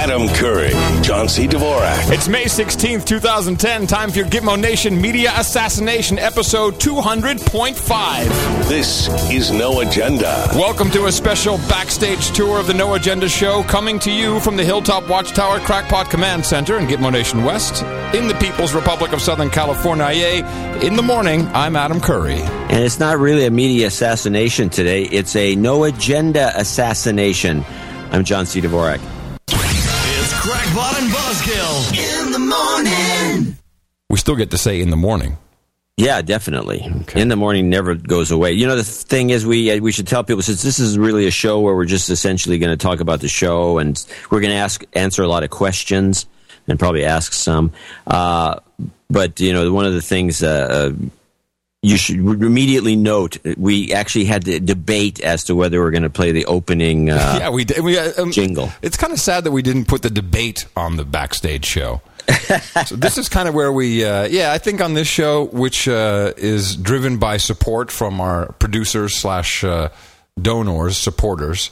Adam Curry, John C. Dvorak. It's May 16th, 2010. Time for your Gitmo Nation Media Assassination, episode 200.5. This is No Agenda. Welcome to a special backstage tour of the No Agenda show, coming to you from the Hilltop Watchtower Crackpot Command Center in Gitmo Nation West, in the People's Republic of Southern California. In the morning, I'm Adam Curry. And it's not really a media assassination today. It's a No Agenda assassination. I'm John C. Dvorak. It's Crackpot and Buzzkill in the morning. We still get to say in the morning. Yeah, definitely. Okay. In the morning never goes away. You know, the thing is, we should tell people, since this is really a show where we're just essentially going to talk about the show, and we're going to answer a lot of questions and probably ask some. But, you know, one of the things you should immediately note, we actually had to debate as to whether we're going to play the opening Yeah, we did. jingle. It's kind of sad that we didn't put the debate on the backstage show. So this is kind of where we, I think on this show, which is driven by support from our producers / donors, supporters,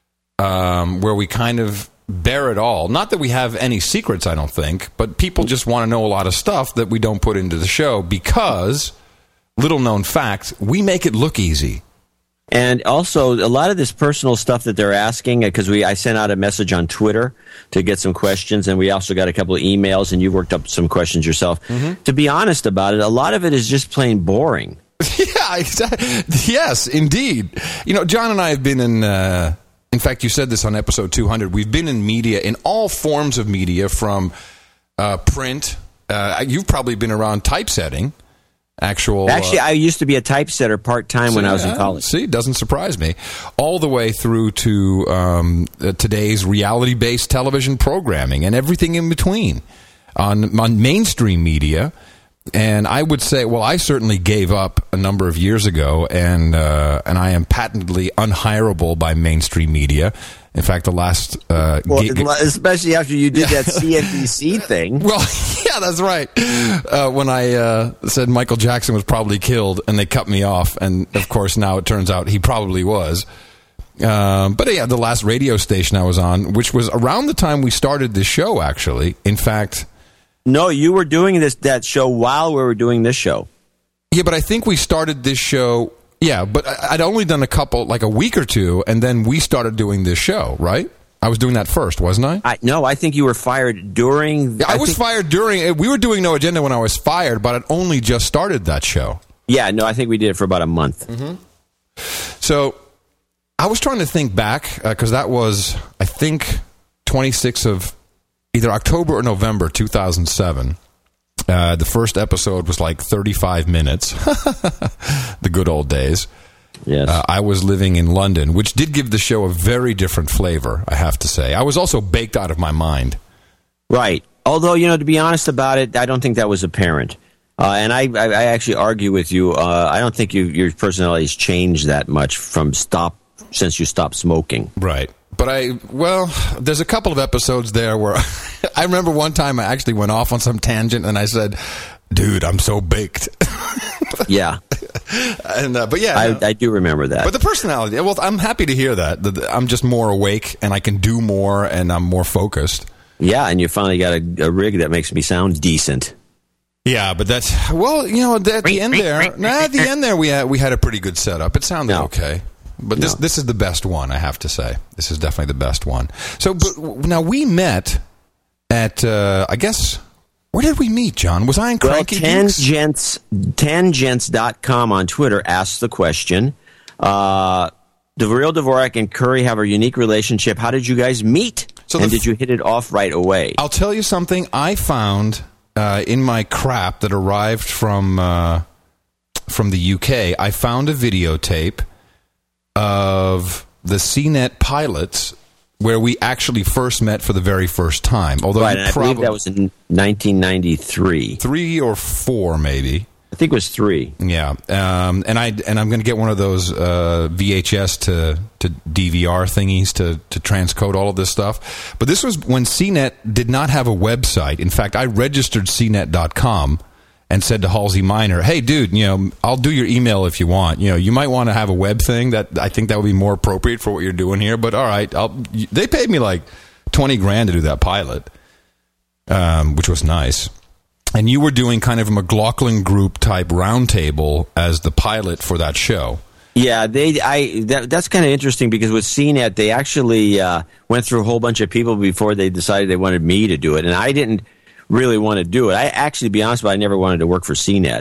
where we kind of bear it all. Not that we have any secrets, I don't think, but people just want to know a lot of stuff that we don't put into the show because, little known fact, we make it look easy. And also, a lot of this personal stuff that they're asking, because I sent out a message on Twitter to get some questions, and we also got a couple of emails, and you worked up some questions yourself. Mm-hmm. To be honest about it, a lot of it is just plain boring. Yeah, exactly. Yes, indeed. You know, John and I have been in fact, you said this on episode 200, we've been in media, in all forms of media, from print. You've probably been around typesetting. Actually, I used to be a typesetter part-time when I was in college. See, it doesn't surprise me. All the way through to today's reality-based television programming and everything in between on mainstream media. And I would say, well, I certainly gave up a number of years ago, and I am patently unhireable by mainstream media. In fact, the last especially after you did that CNBC thing. Well, yeah, that's right. When I said Michael Jackson was probably killed, and they cut me off, and of course now it turns out he probably was. But yeah, the last radio station I was on, which was around the time we started this show, actually. In fact, no, you were doing that show while we were doing this show. Yeah, but I think we started this show. Yeah, but I'd only done a week or two, and then we started doing this show, right? I was doing that first, wasn't I? No, I think you were fired during... I was fired during... We were doing No Agenda when I was fired, but I'd only just started that show. Yeah, no, I think we did it for about a month. Mm-hmm. So, I was trying to think back, because that was, I think, 26th of either October or November 2007. The first episode was like 35 minutes. The good old days. Yes. I was living in London, which did give the show a very different flavor, I have to say. I was also baked out of my mind. Right. Although, you know, to be honest about it, I don't think that was apparent. And I actually argue with you. I don't think your personality's changed that much since you stopped smoking. Right. But there's a couple of episodes there where I remember one time I actually went off on some tangent and I said, dude, I'm so baked. Yeah. And but yeah. I do remember that. But the personality, well, I'm happy to hear that. I'm just more awake and I can do more and I'm more focused. Yeah, and you finally got a rig that makes me sound decent. Yeah, but that's, well, you know, at the end there, we had a pretty good setup. It sounded okay. But this is the best one, I have to say. This is definitely the best one. So, but now we met at, I guess, where did we meet, John? Was I in Cranky Geeks? Tangents.com on Twitter asked the question, the real Dvorak and Curry have a unique relationship. How did you guys meet? And did you hit it off right away? I'll tell you something I found in my crap that arrived from the UK. I found a videotape of the CNET pilots where we actually first met for the very first time. Although right, and I believe that was in 1993. 3 or 4, maybe. I think it was 3. Yeah, and I'm going to get one of those VHS to DVR thingies to transcode all of this stuff. But this was when CNET did not have a website. In fact, I registered CNET.com and said to Halsey Minor, "Hey, dude, you know, I'll do your email if you want. You know, you might want to have a web thing. That I think that would be more appropriate for what you're doing here. But all right, they paid me like $20 grand to do that pilot, which was nice. And you were doing kind of a McLaughlin Group type roundtable as the pilot for that show. Yeah, that's kind of interesting because with CNET, they actually went through a whole bunch of people before they decided they wanted me to do it, and I didn't really want to do it. I actually, to be honest with you, I never wanted to work for CNET.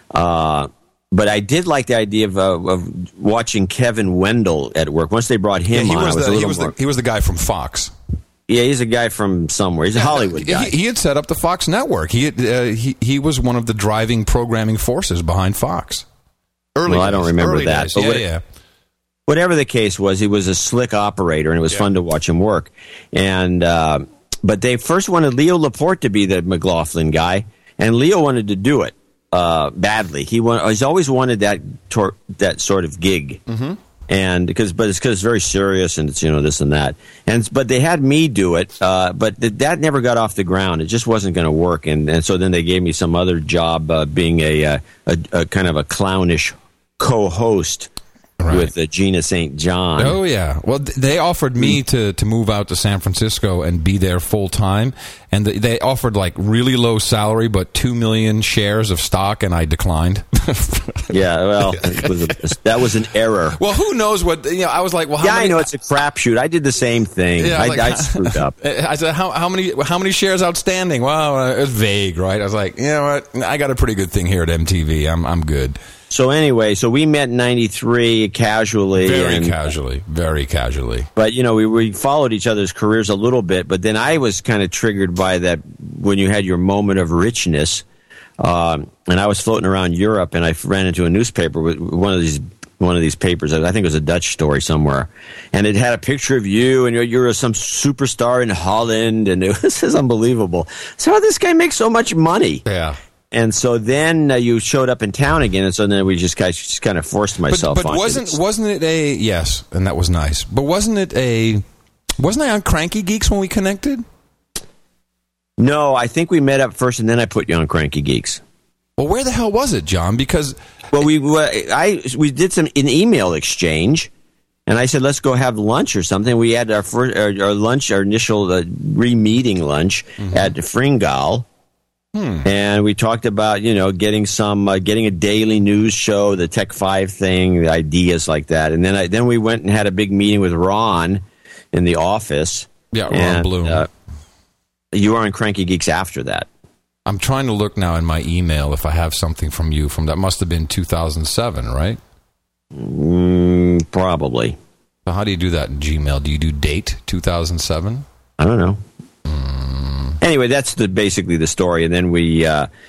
But I did like the idea of watching Kevin Wendell at work. Once they brought him on, he was the guy from Fox. Yeah, he's a guy from somewhere. He's a Hollywood guy. He had set up the Fox network. He was one of the driving programming forces behind Fox. I don't remember that. But whatever the case was, he was a slick operator, and it was fun to watch him work. And but they first wanted Leo Laporte to be the McLaughlin guy, and Leo wanted to do it badly. He's always wanted that sort of gig. Mm-hmm. And it's because it's very serious and it's this and that, but they had me do it, but that never got off the ground. It just wasn't going to work, and so then they gave me some other job, being a kind of a clownish co-host with Gina St. John. Oh yeah, well they offered me to move out to San Francisco and be there full time, and they offered like really low salary but 2 million shares of stock, and I declined. Yeah, well, that was an error. Well, who knows what I was like. Well, I know it's a crapshoot. I did the same thing. Yeah, I screwed up. I said, how many shares outstanding? Well, it was vague, right? I was like, you know what? I got a pretty good thing here at MTV. I'm good. So anyway, we met in '93 casually. Very casually. But, we followed each other's careers a little bit, but then I was kind of triggered by that when you had your moment of richness. And I was floating around Europe, and I ran into a newspaper with one of these papers. I think it was a Dutch story somewhere, and it had a picture of you, and you're some superstar in Holland, and it was unbelievable. So how this guy makes so much money? Yeah. And so then you showed up in town again, and so then we just kind of forced myself. But wasn't it a yes? And that was nice. But wasn't I on Cranky Geeks when we connected? No, I think we met up first, and then I put you on Cranky Geeks. Well, where the hell was it, John? Because we did an email exchange, and I said let's go have lunch or something. We had our lunch, our initial re-meeting lunch at Fringal. And we talked about, getting a daily news show, the Tech 5 thing, the ideas like that. And then we went and had a big meeting with Ron in the office. Yeah, Ron Bloom. You were on Cranky Geeks after that. I'm trying to look now in my email if I have something from you from that. Must have been 2007, right? Probably. So how do you do that in Gmail? Do you do date 2007? I don't know. Anyway, that's basically the story, and then we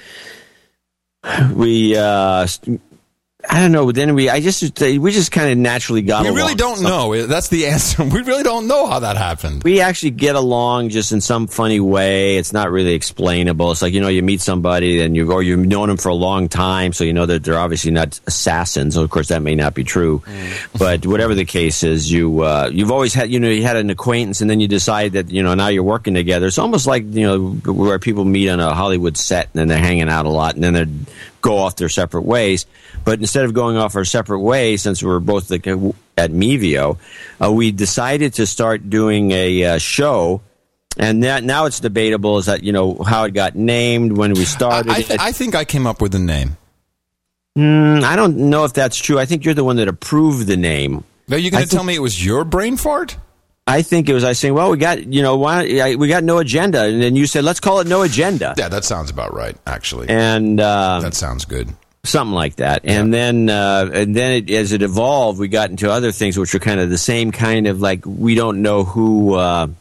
I don't know. Then we just kind of naturally got along. We really don't know. That's the answer. We really don't know how that happened. We actually get along just in some funny way. It's not really explainable. It's like, you meet somebody and you've known them for a long time, so you know that they're obviously not assassins. So of course, that may not be true. But whatever the case is, you've always had, you had an acquaintance, and then you decide that, now you're working together. It's almost like, where people meet on a Hollywood set and then they're hanging out a lot and then they go off their separate ways. But instead of going off our separate ways, since we were both at Mevio, we decided to start doing a show. And now it's debatable is that, how it got named, when we started. I think I came up with the name. I don't know if that's true. I think you're the one that approved the name. Are you going to tell me it was your brain fart? I think it was. I was saying, well, we got we got No Agenda, and then you said, let's call it No Agenda. Yeah, that sounds about right, actually. And that sounds good. Something like that. And then as it evolved, we got into other things which were kind of the same kind of like, we don't know who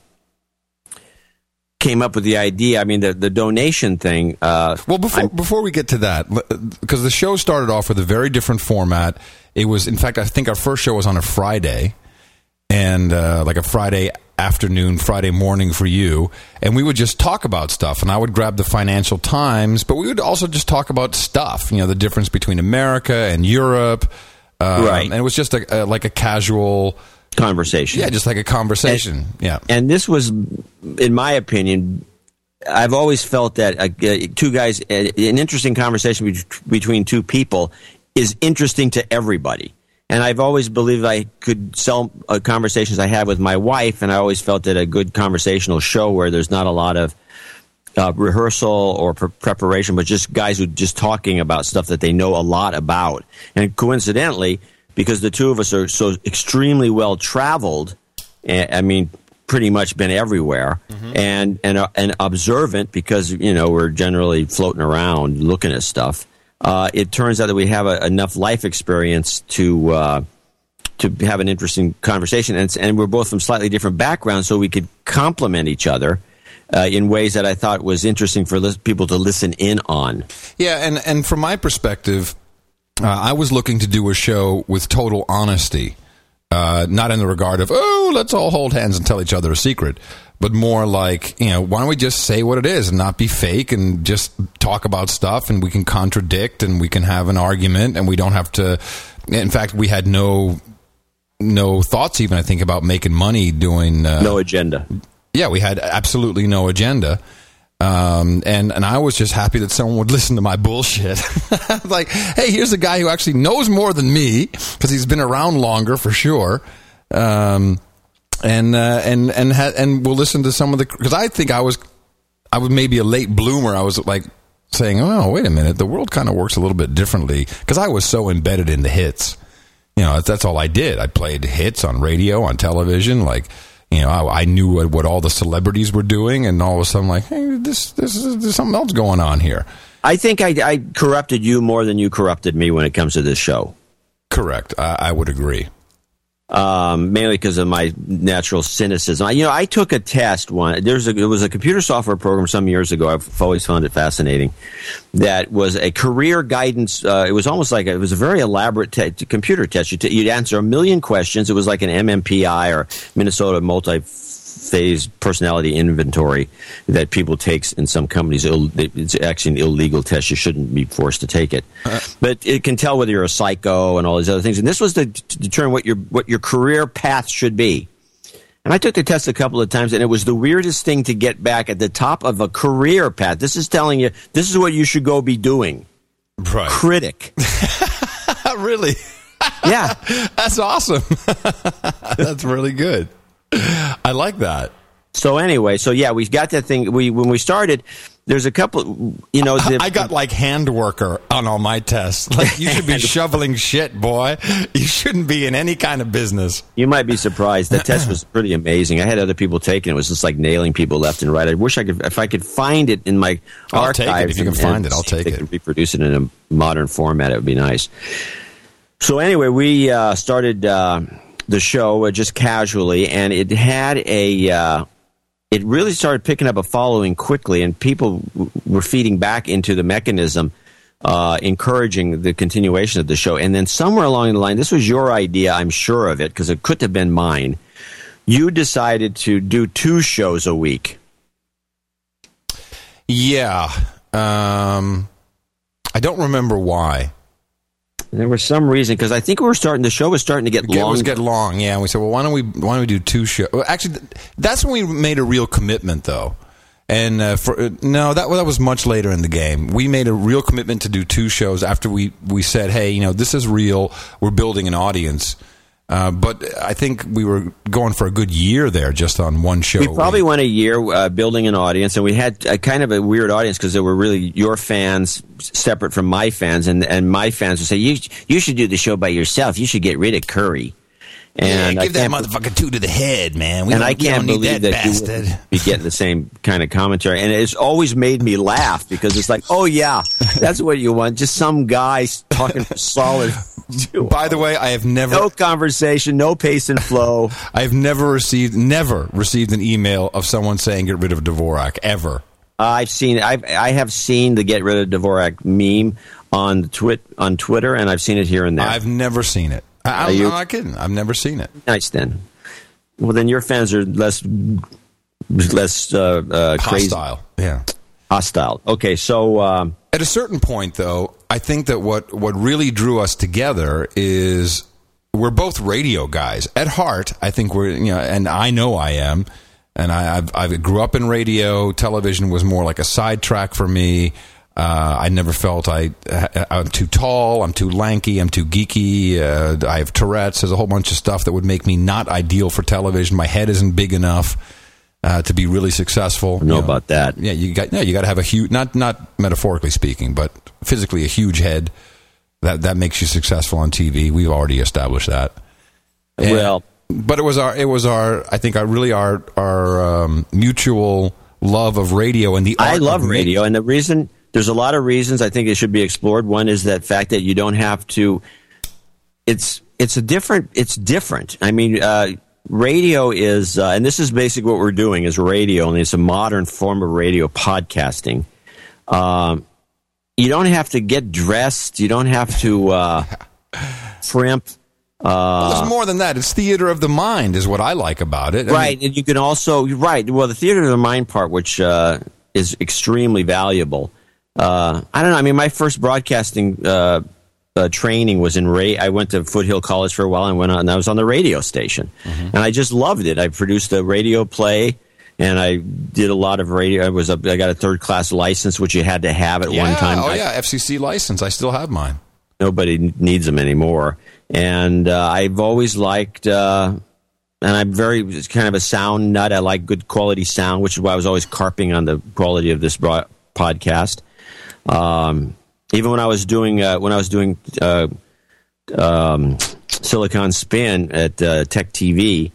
came up with the idea. I mean, the donation thing. Well, before we get to that, because the show started off with a very different format. It was, in fact, I think our first show was on a Friday, and like a Friday afternoon, Friday morning for you, and we would just talk about stuff, and I would grab the Financial Times, but we would also just talk about stuff, the difference between America and Europe, right? And it was just like a casual conversation. Yeah, just like a conversation. And this was, in my opinion, I've always felt that two guys, an interesting conversation between two people is interesting to everybody. And I've always believed I could sell conversations I had with my wife, and I always felt that a good conversational show where there's not a lot of rehearsal or preparation, but just guys who just talking about stuff that they know a lot about. And coincidentally, because the two of us are so extremely well traveled, I mean, pretty much been everywhere, and observant, because we're generally floating around looking at stuff. It turns out that we have enough life experience to have an interesting conversation, and we're both from slightly different backgrounds, so we could complement each other in ways that I thought was interesting for people to listen in on. Yeah, and from my perspective, I was looking to do a show with total honesty, not in the regard of, let's all hold hands and tell each other a secret, but more like, why don't we just say what it is and not be fake and just talk about stuff, and we can contradict and we can have an argument, and we don't have to. In fact, we had no thoughts even, I think, about making money doing no agenda. Yeah, we had absolutely no agenda. And I was just happy that someone would listen to my bullshit. Like, hey, here's a guy who actually knows more than me, because he's been around longer for sure. And we'll listen to some of the, because I think I was maybe a late bloomer. I was like saying, oh, wait a minute, the world kind of works a little bit differently, because I was so embedded in the hits. That's all I did. I played hits on radio, on television, like. I knew what all the celebrities were doing, and all of a sudden, like, hey, there's something else going on here. I think I corrupted you more than you corrupted me when it comes to this show. Correct. I would agree. Mainly because of my natural cynicism. I took a test one. It was a computer software program some years ago. I've always found it fascinating. That was a career guidance. It was almost like it was a very elaborate computer test. You'd answer 1 million questions. It was like an MMPI or Minnesota Multi-Phase Personality Inventory that people take in some companies. It's actually an illegal test. You shouldn't be forced to take it. But it can tell whether you're a psycho and all these other things. And this was to determine what your career path should be. And I took the test a couple of times, and it was the weirdest thing to get back at the top of a career path. This is telling you, this is what you should go be doing. Right. Critic. Really? Yeah. That's awesome. That's really good. I like that. So anyway, we got that thing. When we started, there's a couple, I got like hand worker on all my tests. Like, you should be shoveling shit, boy. You shouldn't be in any kind of business. You might be surprised. That test was pretty amazing. I had other people take it. It was just like nailing people left and right. I wish if I could find it in my archives. I'll take it. If you can find it, I'll take it. Reproduce it in a modern format. It would be nice. So anyway, we started the show just casually, and it had it really started picking up a following quickly, and people were feeding back into the mechanism, encouraging the continuation of the show. And then somewhere along the line, this was your idea, I'm sure of it, because it couldn't have been mine. You decided to do 2 shows a week. Yeah. I don't remember why. There was some reason, because I think the show was starting to get long. It was getting long, yeah. And we said, well, why don't we do 2 shows? Well, actually, that's when we made a real commitment, though. And that was much later in the game. We made a real commitment to do 2 shows after we said, hey, this is real. We're building an audience. But I think we were going for a good year there just on 1 show. We probably went a year building an audience, and we had a kind of a weird audience because they were really your fans separate from my fans, and my fans would say, you should do the show by yourself. You should get rid of Curry. And give that motherfucker 2 to the head, man. I can't believe that you would be getting the same kind of commentary. And it's always made me laugh because it's like, oh, yeah, that's what you want. Just some guy talking solid. By the way, I have never... No conversation, no pace and flow. I have never received an email of someone saying get rid of Dvorak, ever. I have seen the get rid of Dvorak meme on Twitter, and I've seen it here and there. I've never seen it. I'm not kidding. I've never seen it. Nice then. Well, then your fans are less crazy. Hostile. Yeah. Hostile. Okay, so... At a certain point, though, I think that what really drew us together is we're both radio guys. At heart, I think we're, and I know I am, and I grew up in radio. Television was more like a sidetrack for me. I never felt I'm too tall, I'm too lanky, I'm too geeky. I have Tourette's. There's a whole bunch of stuff that would make me not ideal for television. My head isn't big enough to be really successful. I know about that. Yeah, you got to have a huge, not metaphorically speaking, but physically a huge head. That makes you successful on TV. We've already established that. But it was our I think our mutual love of radio and the art. I love radio, and the reason. There's a lot of reasons I think it should be explored. One is that fact that you don't have to. It's different. I mean, radio is, and this is basically what we're doing is radio, and it's a modern form of radio podcasting. You don't have to get dressed. You don't have to primp. There's more than that. It's theater of the mind is what I like about it. Right, and you can also well, the theater of the mind part, which is extremely valuable. I don't know. I mean, my first broadcasting training was in I went to Foothill College for a while and went on, and I was on the radio station, and I just loved it. I produced a radio play, and I did a lot of radio. I got a third-class license, which you had to have at one time. Oh yeah, FCC license. I still have mine. Nobody needs them anymore, and I've always liked. And I'm very kind of a sound nut. I like good quality sound, which is why I was always carping on the quality of this podcast. Even when I was doing Silicon Spin at Tech TV,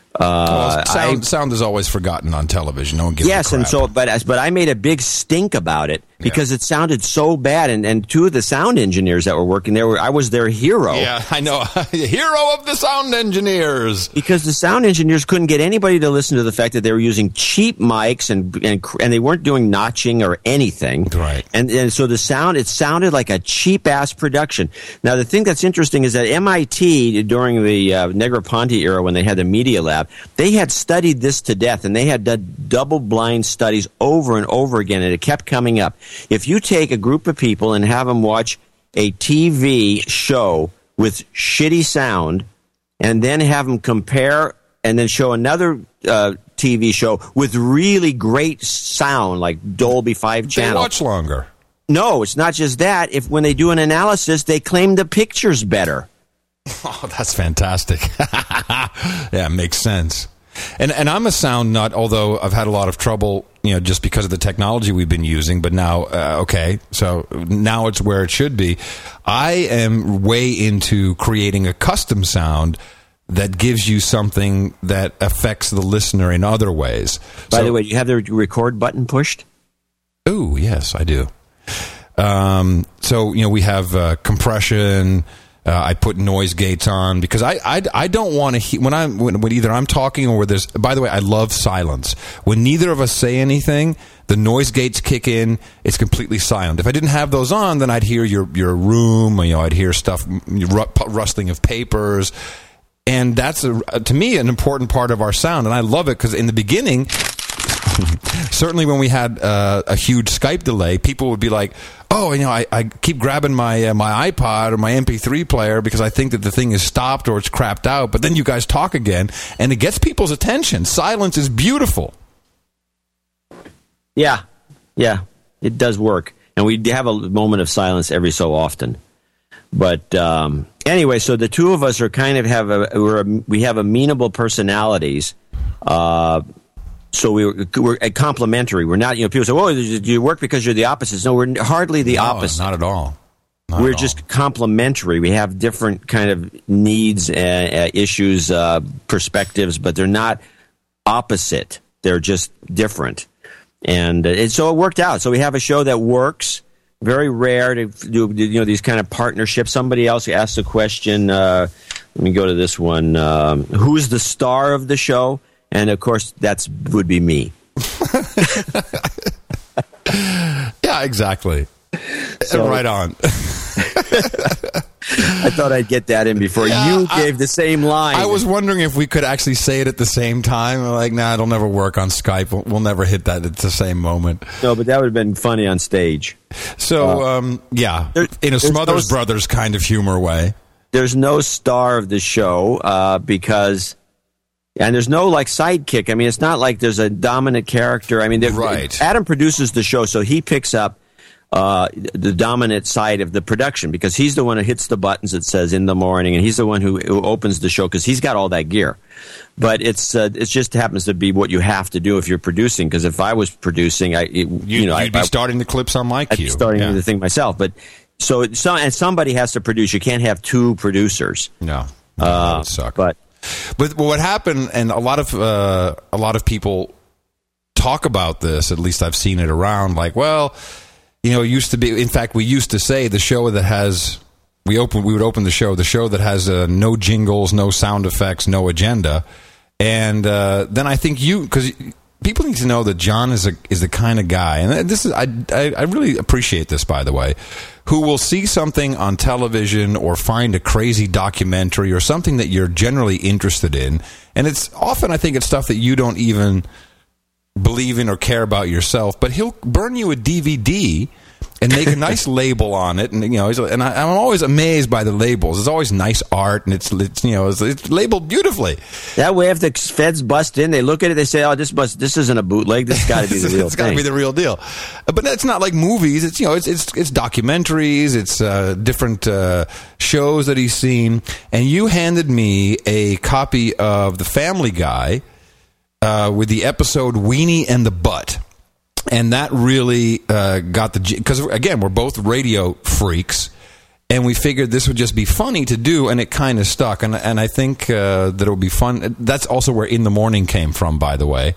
sound is always forgotten on television. No one gives a crap. And so, but I made a big stink about it because it sounded so bad. And two of the sound engineers that were working there I was their hero. Yeah, I know, hero of the sound engineers. Because the sound engineers couldn't get anybody to listen to the fact that they were using cheap mics and they weren't doing notching or anything. Right. And so the sound, it sounded like a cheap ass production. Now the thing that's interesting is that MIT during the Negroponte era, when they had the Media Lab, they had studied this to death, and they had done double-blind studies over and over again, and it kept coming up. If you take a group of people and have them watch a TV show with shitty sound, and then have them compare and then show another TV show with really great sound, like Dolby 5 channel. They watch longer. No, it's not just that. When they do an analysis, they claim the picture's better. Oh, that's fantastic. Yeah, it makes sense. And I'm a sound nut, although I've had a lot of trouble, just because of the technology we've been using. But now, so now it's where it should be. I am way into creating a custom sound that gives you something that affects the listener in other ways. By the way, do you have the record button pushed? Oh, yes, I do. So, we have compression. I put noise gates on because I don't want to hear when either I'm talking or there's. By the way, I love silence. When neither of us say anything, the noise gates kick in. It's completely silent. If I didn't have those on, then I'd hear your room. I'd hear stuff, rustling of papers, and that's to me an important part of our sound. And I love it because in the beginning. Certainly when we had a huge Skype delay, people would be like, oh, I keep grabbing my my iPod or my MP3 player because I think that the thing is stopped or it's crapped out. But then you guys talk again, and it gets people's attention. Silence is beautiful. Yeah, it does work. And we have a moment of silence every so often. But anyway, so the two of us are kind of we have amenable personalities. So we're complementary. We're not, people say, "Oh, do you work because you're the opposites?" No, we're hardly the opposite. Not at all. We're just complementary. We have different kind of needs, issues, perspectives, but they're not opposite. They're just different, and so it worked out. So we have a show that works. Very rare to do, these kind of partnerships. Somebody else asked a question. Let me go to this one. Who's the star of the show? And, of course, would be me. Yeah, exactly. So, right on. I thought I'd get that in before you gave the same line. I was wondering if we could actually say it at the same time. I'm like, nah, it'll never work on Skype. We'll never hit that at the same moment. No, but that would have been funny on stage. So, in a Smothers Brothers kind of humor way. There's no star of the show because... And there's no sidekick. I mean, it's not like there's a dominant character. I mean, right. Adam produces the show, so he picks up the dominant side of the production, because he's the one who hits the buttons that says in the morning, and he's the one who opens the show because he's got all that gear. But it just happens to be what you have to do if you're producing. Because if I was producing, you'd be starting the clips on my cue. I'd be starting the thing myself. But and somebody has to produce. You can't have two producers. No, that would suck. But what happened, and a lot of people talk about this. At least I've seen it around. Like, well, it used to be. In fact, we used to say the show that has. We would open the show that has no jingles, no sound effects, no agenda, and then I think because people need to know that John is the kind of guy, and this is I really appreciate this, by the way, who will see something on television or find a crazy documentary or something that you're generally interested in, and it's often I think it's stuff that you don't even believe in or care about yourself, but he'll burn you a DVD and make a nice label on it, and and I'm always amazed by the labels. It's always nice art, and it's labeled beautifully. That way, if the feds bust in, they look at it, they say, "Oh, this isn't a bootleg. This got to be the real It's got to be the real deal." But it's not like movies. It's it's documentaries. It's different shows that he's seen. And you handed me a copy of The Family Guy with the episode Weenie and the Butt. And that really got because again, we're both radio freaks, and we figured this would just be funny to do, and it kind of stuck. And I think that it'll be fun. That's also where In the Morning came from, by the way.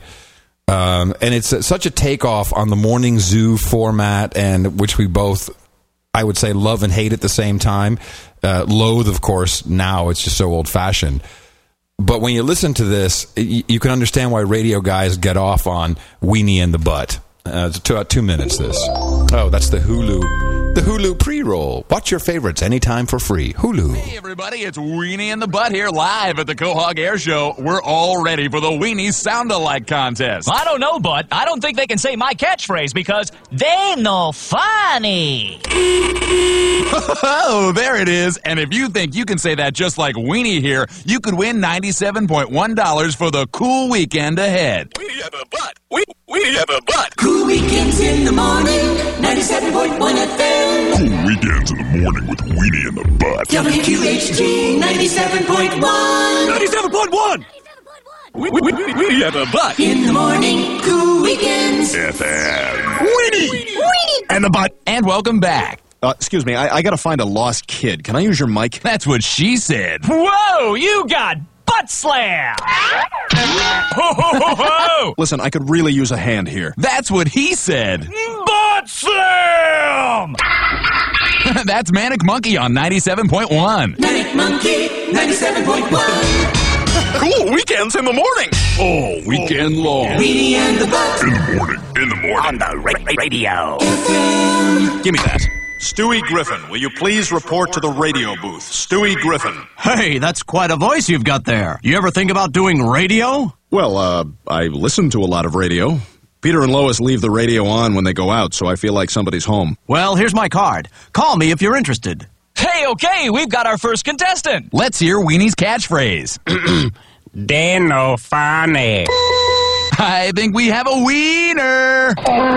And it's such a takeoff on the Morning Zoo format, and which we both, I would say, love and hate at the same time. Loathe, of course. Now it's just so old fashioned. But when you listen to this, you can understand why radio guys get off on Weenie and the Butt. It's about 2 minutes, this. Oh, that's the Hulu pre-roll. Watch your favorites anytime for free. Hulu. Hey, everybody, it's Weenie and the Butt here live at the Quahog Air Show. We're all ready for the Weenie Sound-Alike contest. I don't know, Butt. I don't think they can say my catchphrase because they no funny. Oh, there it is. And if you think you can say that just like Weenie here, you could win $97.1 for the cool weekend ahead. Weenie have a butt. Weenie have a butt. Cool weekends in the morning, 97.1 FM. Cool weekends in the morning with Weenie and the Butt. WQHG 97.1. 97.1. Weenie have a butt. In the morning, cool weekends. FM. Weenie and the Butt. And welcome back. Excuse me, I gotta find a lost kid. Can I use your mic? That's what she said. Whoa, you got butt slam. Ho, ho, ho, ho. Listen, I could really use a hand here. That's what he said. Butt slam. That's Manic Monkey on 97.1. Manic Monkey 97.1. Cool weekends in the morning. All weekend long. Weenie and the Butt. In the morning. In the morning. On the radio. Give me that. Stewie Griffin, will you please report to the radio booth? Stewie Griffin. Hey, that's quite a voice you've got there. You ever think about doing radio? Well, I listen to a lot of radio. Peter and Lois leave the radio on when they go out, so I feel like somebody's home. Well, here's my card. Call me if you're interested. Hey, okay, we've got our first contestant. Let's hear Weenie's catchphrase. They no funny. I think we have a wiener.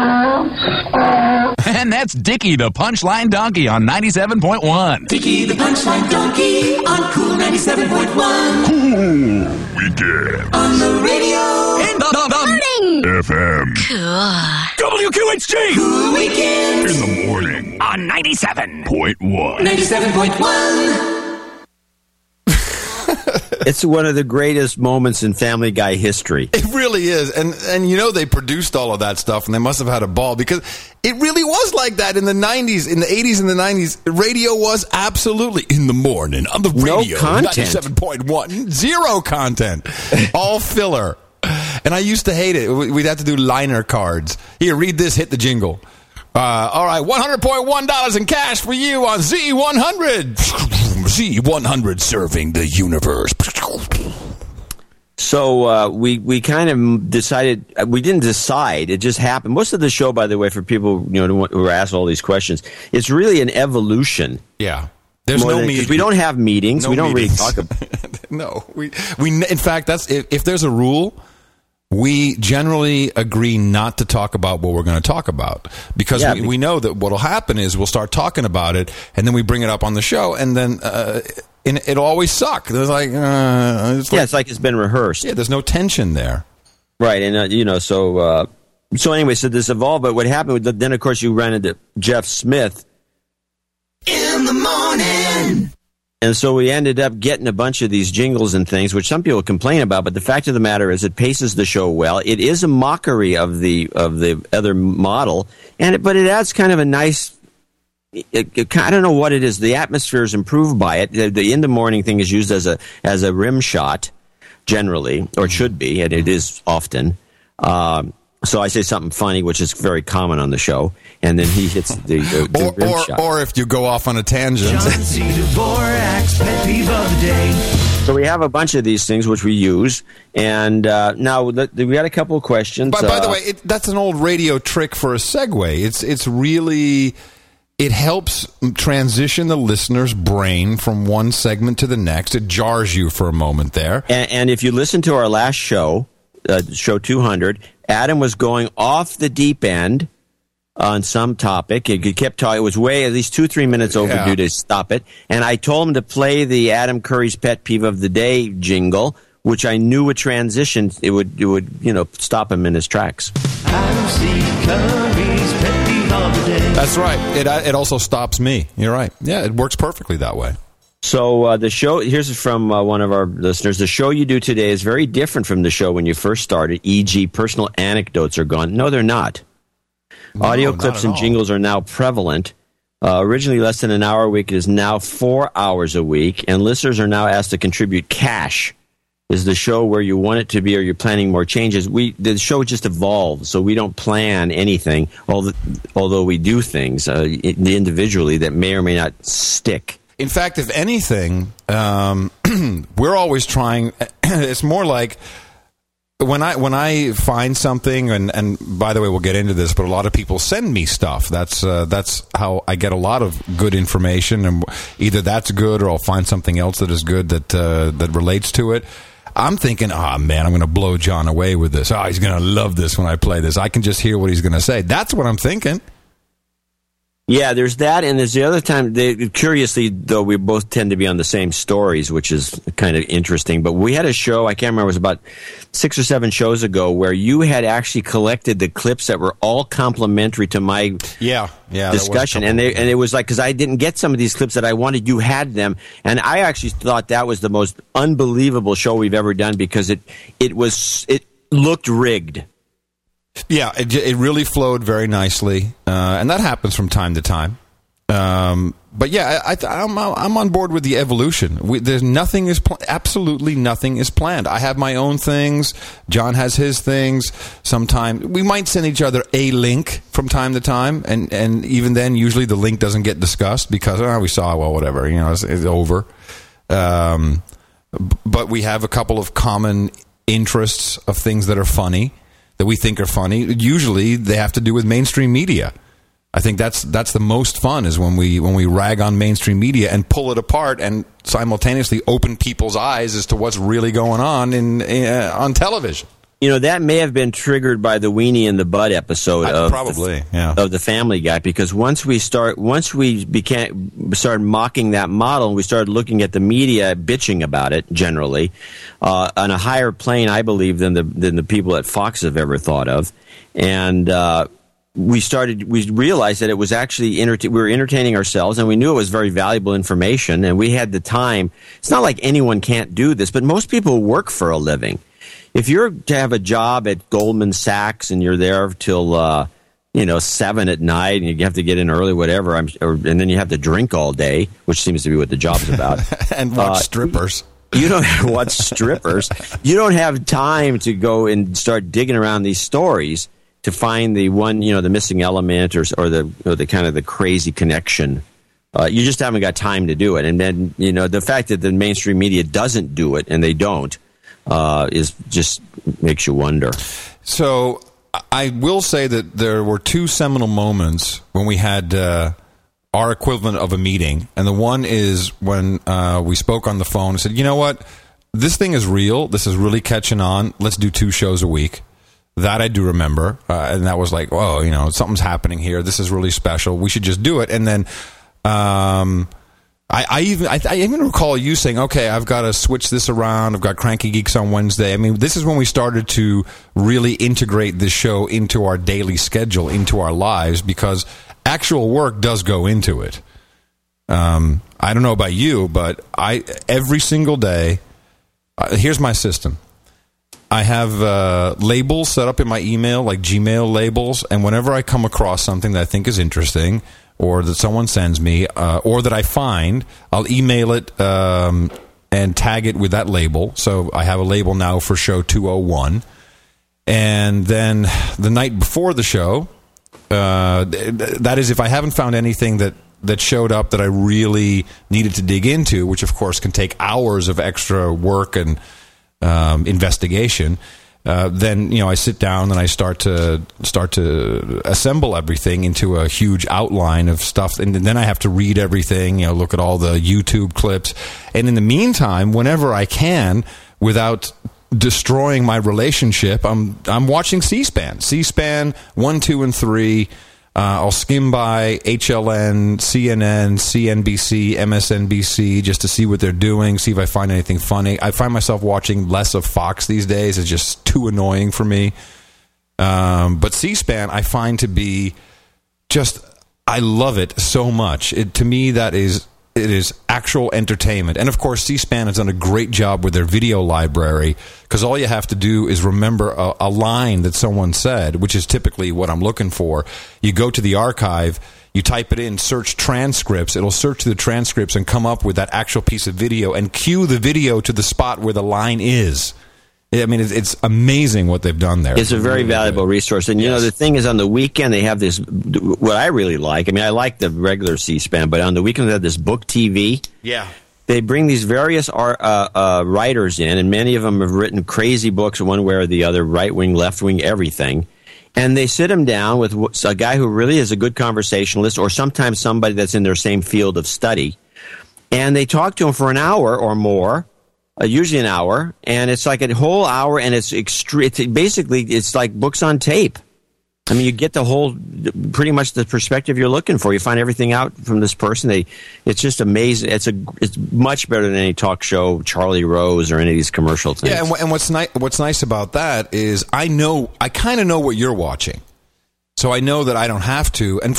And that's Dickie the Punchline Donkey on 97.1. Dickie the Punchline Donkey on Cool 97.1. Cool weekend. On the radio. In the morning. FM. WQHG. Cool weekends. In the morning. On 97.1. 97.1. It's one of the greatest moments in Family Guy history. It really is. And they produced all of that stuff, and they must have had a ball, because it really was like that in the 90s, in the 80s and the 90s. Radio was absolutely in the morning on the radio. No content. 97.1. Zero content. All filler. And I used to hate it. We'd have to do liner cards. Here, read this, hit the jingle. All right, $100.1 in cash for you on Z100. Z100 serving the universe. So we kind of decided, we didn't decide, it just happened. Most of the show, by the way, for people who are asked all these questions, it's really an evolution. Yeah. There's no meetings. We don't have meetings. No we don't meetings. really talk about No. We in fact, that's if there's a rule, we generally agree not to talk about what we're going to talk about because we know that what will happen is we'll start talking about it and then we bring it up on the show and then it'll always suck. There's like, it's like it's been rehearsed. Yeah, there's no tension there. Right, and so anyway, so this evolved. But what happened? Then of course you ran into Jeff Smith in the morning. And so we ended up getting a bunch of these jingles and things, which some people complain about. But the fact of the matter is, it paces the show well. It is a mockery of the other model, but it adds kind of a nice. I don't know what it is. The atmosphere is improved by it. The in the morning thing is used as a rim shot, generally, or it should be, and it is often. So I say something funny, which is very common on the show, and then he hits the rim shot. Or if you go off on a tangent. John C. Dvorak's pet peeve of the day. So we have a bunch of these things which we use, and now we got a couple of questions. By the way, that's an old radio trick for a segue. It's really... It helps transition the listener's brain from one segment to the next. It jars you for a moment there. And if you listen to our last show, show 200, Adam was going off the deep end on some topic. He kept talking. It was way at least 2-3 minutes overdue to stop it. And I told him to play the Adam Curry's Pet Peeve of the Day jingle, which I knew would transition. It would stop him in his tracks. Adam C. Curry's Pet Peeve of the Day. That's right. It also stops me. You're right. Yeah, it works perfectly that way. So the show, here's from one of our listeners. The show you do today is very different from the show when you first started, e.g. personal anecdotes are gone. No, they're not. Audio clips and jingles are now prevalent. Originally less than an hour a week, it is now 4 hours a week, and listeners are now asked to contribute cash. Is the show where you want it to be, or you're planning more changes? The show just evolves, so we don't plan anything, although we do things individually that may or may not stick. In fact, if anything, we're always trying. It's more like when I find something, and by the way, we'll get into this, but a lot of people send me stuff. That's how I get a lot of good information, and either that's good or I'll find something else that is good that relates to it. I'm thinking, man, I'm going to blow John away with this. He's going to love this when I play this. I can just hear what he's going to say. That's what I'm thinking. Yeah, there's that, and there's the other time. Curiously, though, we both tend to be on the same stories, which is kind of interesting. But we had a show, I can't remember, it was about 6 or 7 shows ago, where you had actually collected the clips that were all complimentary to my discussion. And it was like, because I didn't get some of these clips that I wanted, you had them. And I actually thought that was the most unbelievable show we've ever done, because it looked rigged. Yeah, it really flowed very nicely, and that happens from time to time. But yeah, I'm on board with the evolution. There's nothing absolutely nothing is planned. I have my own things. John has his things. Sometimes we might send each other a link from time to time, and even then, usually the link doesn't get discussed because we saw whatever, it's over. But we have a couple of common interests of things that are funny. That we think are funny. Usually they have to do with mainstream media. I think that's the most fun is when we rag on mainstream media and pull it apart and simultaneously open people's eyes as to what's really going on on television. That may have been triggered by the Weenie and the Bud episode of the Family Guy, because once we started mocking that model, and we started looking at the media bitching about it generally on a higher plane, I believe, than the people at Fox have ever thought of, and we realized that it was actually we were entertaining ourselves, and we knew it was very valuable information, and we had the time. It's not like anyone can't do this, but most people work for a living. If you're to have a job at Goldman Sachs and you're there till 7 at night, and you have to get in early, whatever, and then you have to drink all day, which seems to be what the job's about, and watch strippers. You don't watch strippers. You don't have time to go and start digging around these stories to find the one, the missing element or the kind of the crazy connection. You just haven't got time to do it, and then the fact that the mainstream media doesn't do it, and they don't. Is just makes you wonder. So I will say that there were 2 seminal moments when we had our equivalent of a meeting, and the one is when we spoke on the phone and said, "You know what? This thing is real. This is really catching on. Let's do 2 shows a week." That I do remember, and that was like, whoa, something's happening here. This is really special. We should just do it. And then I even recall you saying, okay, I've got to switch this around. I've got Cranky Geeks on Wednesday. I mean, this is when we started to really integrate this show into our daily schedule, into our lives, because actual work does go into it. I don't know about you, but every single day, here's my system. I have labels set up in my email, like Gmail labels, and whenever I come across something that I think is interesting, or that someone sends me, or that I find, I'll email it and tag it with that label. So I have a label now for show 201. And then the night before the show, that is if I haven't found anything that showed up that I really needed to dig into, which of course can take hours of extra work and investigation, then I sit down and I start to assemble everything into a huge outline of stuff, and then I have to read everything, look at all the YouTube clips, and in the meantime, whenever I can, without destroying my relationship, I'm watching C-SPAN 1, 2, and 3. I'll skim by HLN, CNN, CNBC, MSNBC just to see what they're doing, see if I find anything funny. I find myself watching less of Fox these days. It's just too annoying for me. But C-SPAN I find to be just, I love it so much. To me, it is actual entertainment. And of course, C-SPAN has done a great job with their video library, because all you have to do is remember a line that someone said, which is typically what I'm looking for. You go to the archive, you type it in, search transcripts. It'll search the transcripts and come up with that actual piece of video and cue the video to the spot where the line is. I mean, it's amazing what they've done there. It's a very valuable resource. And, the thing is, on the weekend, they have this, what I really like, I mean, I like the regular C-SPAN, but on the weekend, they have this Book TV. Yeah. They bring these various writers in, and many of them have written crazy books one way or the other, right-wing, left-wing, everything. And they sit them down with a guy who really is a good conversationalist, or sometimes somebody that's in their same field of study. And they talk to him for an hour or more. Usually an hour, and it's like a whole hour, and it's basically it's like books on tape. I mean, you get pretty much the perspective you're looking for. You find everything out from this person. It's just amazing. It's much better than any talk show, Charlie Rose, or any of these commercial things. Yeah, and what's nice about that is I kind of know what you're watching. So I know that I don't have to. And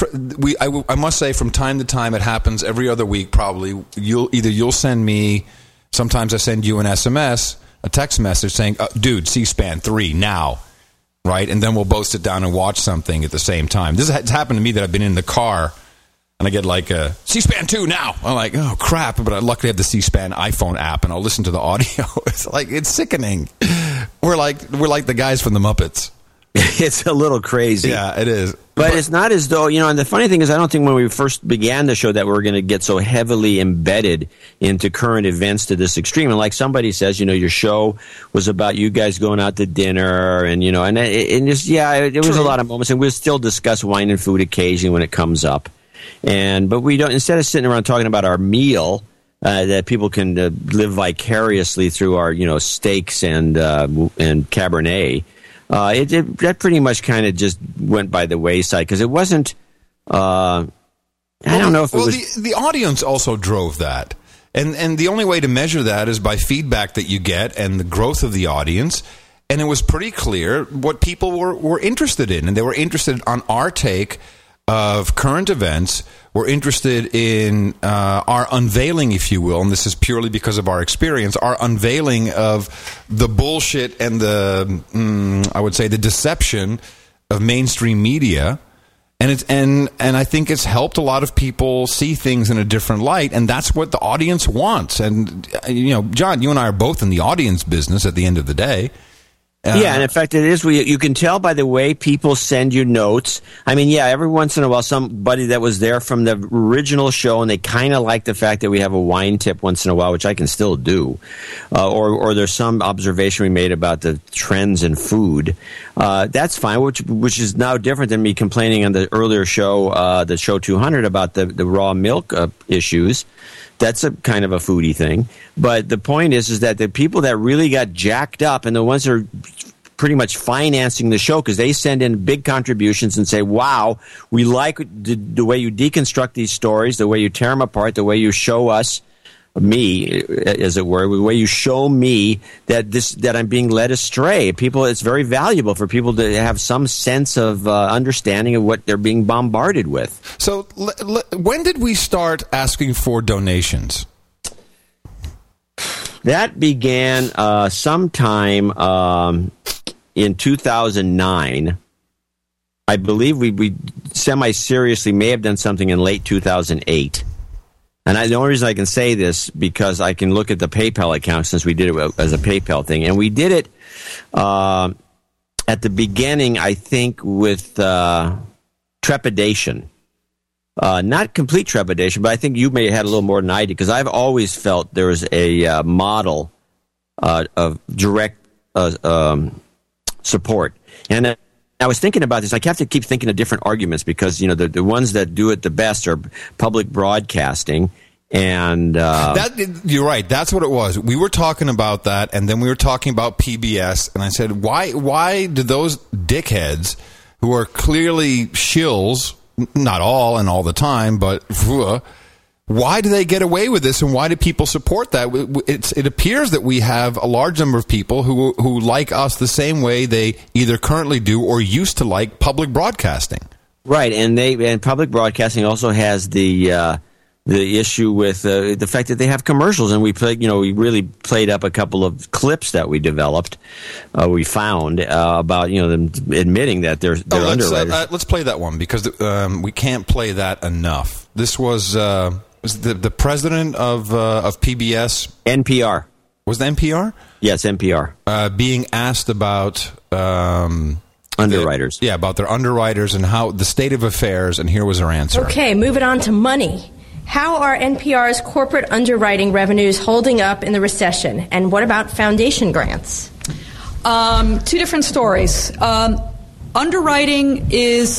I must say, from time to time, it happens every other week probably. You'll send me. Sometimes I send you an SMS, a text message saying, dude, C-SPAN 3 now, right? And then we'll both sit down and watch something at the same time. This has happened to me that I've been in the car and I get like a C-SPAN 2 now. I'm like, oh, crap. But I luckily have the C-SPAN iPhone app and I'll listen to the audio. It's sickening. We're like the guys from the Muppets. It's a little crazy. Yeah, it is. But it's not as though, and the funny thing is, I don't think when we first began the show that we were going to get so heavily embedded into current events to this extreme. And like somebody says, your show was about you guys going out to dinner and, it was a lot of moments. And we'll still discuss wine and food occasionally when it comes up. But we don't, instead of sitting around talking about our meal, that people can live vicariously through our, steaks and Cabernet. That pretty much kind of just went by the wayside because it wasn't. I don't know if it was. The audience also drove that, and the only way to measure that is by feedback that you get and the growth of the audience. And it was pretty clear what people were interested in, and they were interested on our take of current events. We're interested in our unveiling, if you will, and this is purely because of our experience, our unveiling of the bullshit and I would say the deception of mainstream media. And I think it's helped a lot of people see things in a different light, and that's what the audience wants. And, John, you and I are both in the audience business at the end of the day. Yeah, and in fact, it is. You can tell by the way people send you notes. I mean, every once in a while, somebody that was there from the original show, and they kind of like the fact that we have a wine tip once in a while, which I can still do, or there's some observation we made about the trends in food. That's fine, which is now different than me complaining on the earlier show, the show 200, about the raw milk issues. That's a kind of a foodie thing. But the point is that the people that really got jacked up and the ones that are pretty much financing the show because they send in big contributions and say, wow, we like the way you deconstruct these stories, the way you tear them apart, the way you show us, me, as it were, the way you show me that I'm being led astray. It's very valuable for people to have some sense of understanding of what they're being bombarded with. So when did we start asking for donations? That began sometime in 2009. I believe we semi-seriously may have done something in late 2008. And the only reason I can say this because I can look at the PayPal account since we did it as a PayPal thing. And we did it at the beginning, I think, with trepidation. Not complete trepidation, but I think you may have had a little more than I did because I've always felt there was a model of direct support. And I was thinking about this. I have to keep thinking of different arguments because, the ones that do it the best are public broadcasting. And you're right. That's what it was. We were talking about that, and then we were talking about PBS. And I said, why do those dickheads who are clearly shills, not all and all the time, but why do they get away with this, and why do people support that? It appears that we have a large number of people who like us the same way they either currently do or used to like public broadcasting. Right, and public broadcasting also has the issue with the fact that they have commercials, and we really played up a couple of clips that we developed. We found about them admitting that they're underwriters. Let's play that one because we can't play that enough. This was the president of PBS. NPR. Was it NPR? Yes, NPR. Being asked about underwriters. About their underwriters and how the state of affairs, and here was her answer. Okay, moving on to money. How are NPR's corporate underwriting revenues holding up in the recession? And what about foundation grants? Two different stories. Underwriting is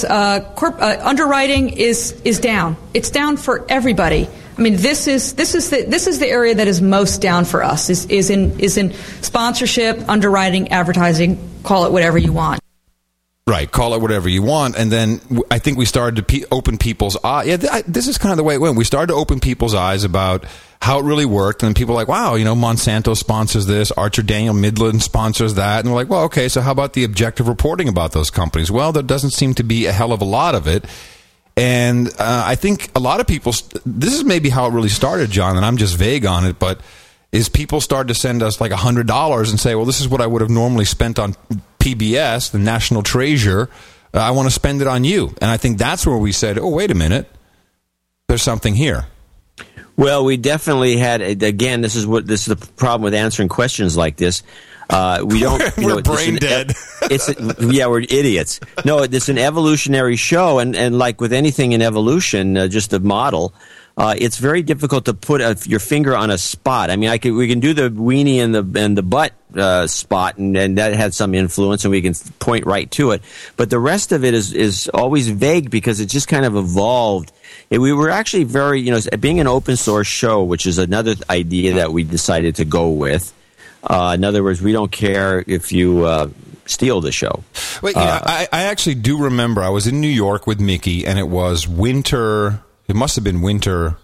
down. It's down for everybody. I mean, this is the area that is most down for us. Is in sponsorship, underwriting, advertising. Call it whatever you want. Right, call it whatever you want, and then I think we started to open people's eyes. Yeah, this is kind of the way it went. We started to open people's eyes about how it really worked, and people were like, wow, Monsanto sponsors this, Archer Daniel Midland sponsors that, and we're like, well, okay, so how about the objective reporting about those companies? Well, there doesn't seem to be a hell of a lot of it, and I think a lot of people, this is maybe how it really started, John, and I'm just vague on it, but is people started to send us like $100 and say, well, this is what I would have normally spent on PBS, the national treasure. I want to spend it on you. And I think that's where we said, oh, wait a minute. There's something here. Well, we definitely had, again, this is the problem with answering questions like this. We don't. We're brain dead. We're idiots. No, it's an evolutionary show. And like with anything in evolution, just a model, it's very difficult to put your finger on a spot. I mean, we can do the weenie and the butt spot, and that had some influence, and we can point right to it. But the rest of it is always vague because it just kind of evolved. We were actually very, being an open source show, which is another idea that we decided to go with. In other words, we don't care if you steal the show. Wait, I actually do remember I was in New York with Mickey, and it was winter. It must have been winter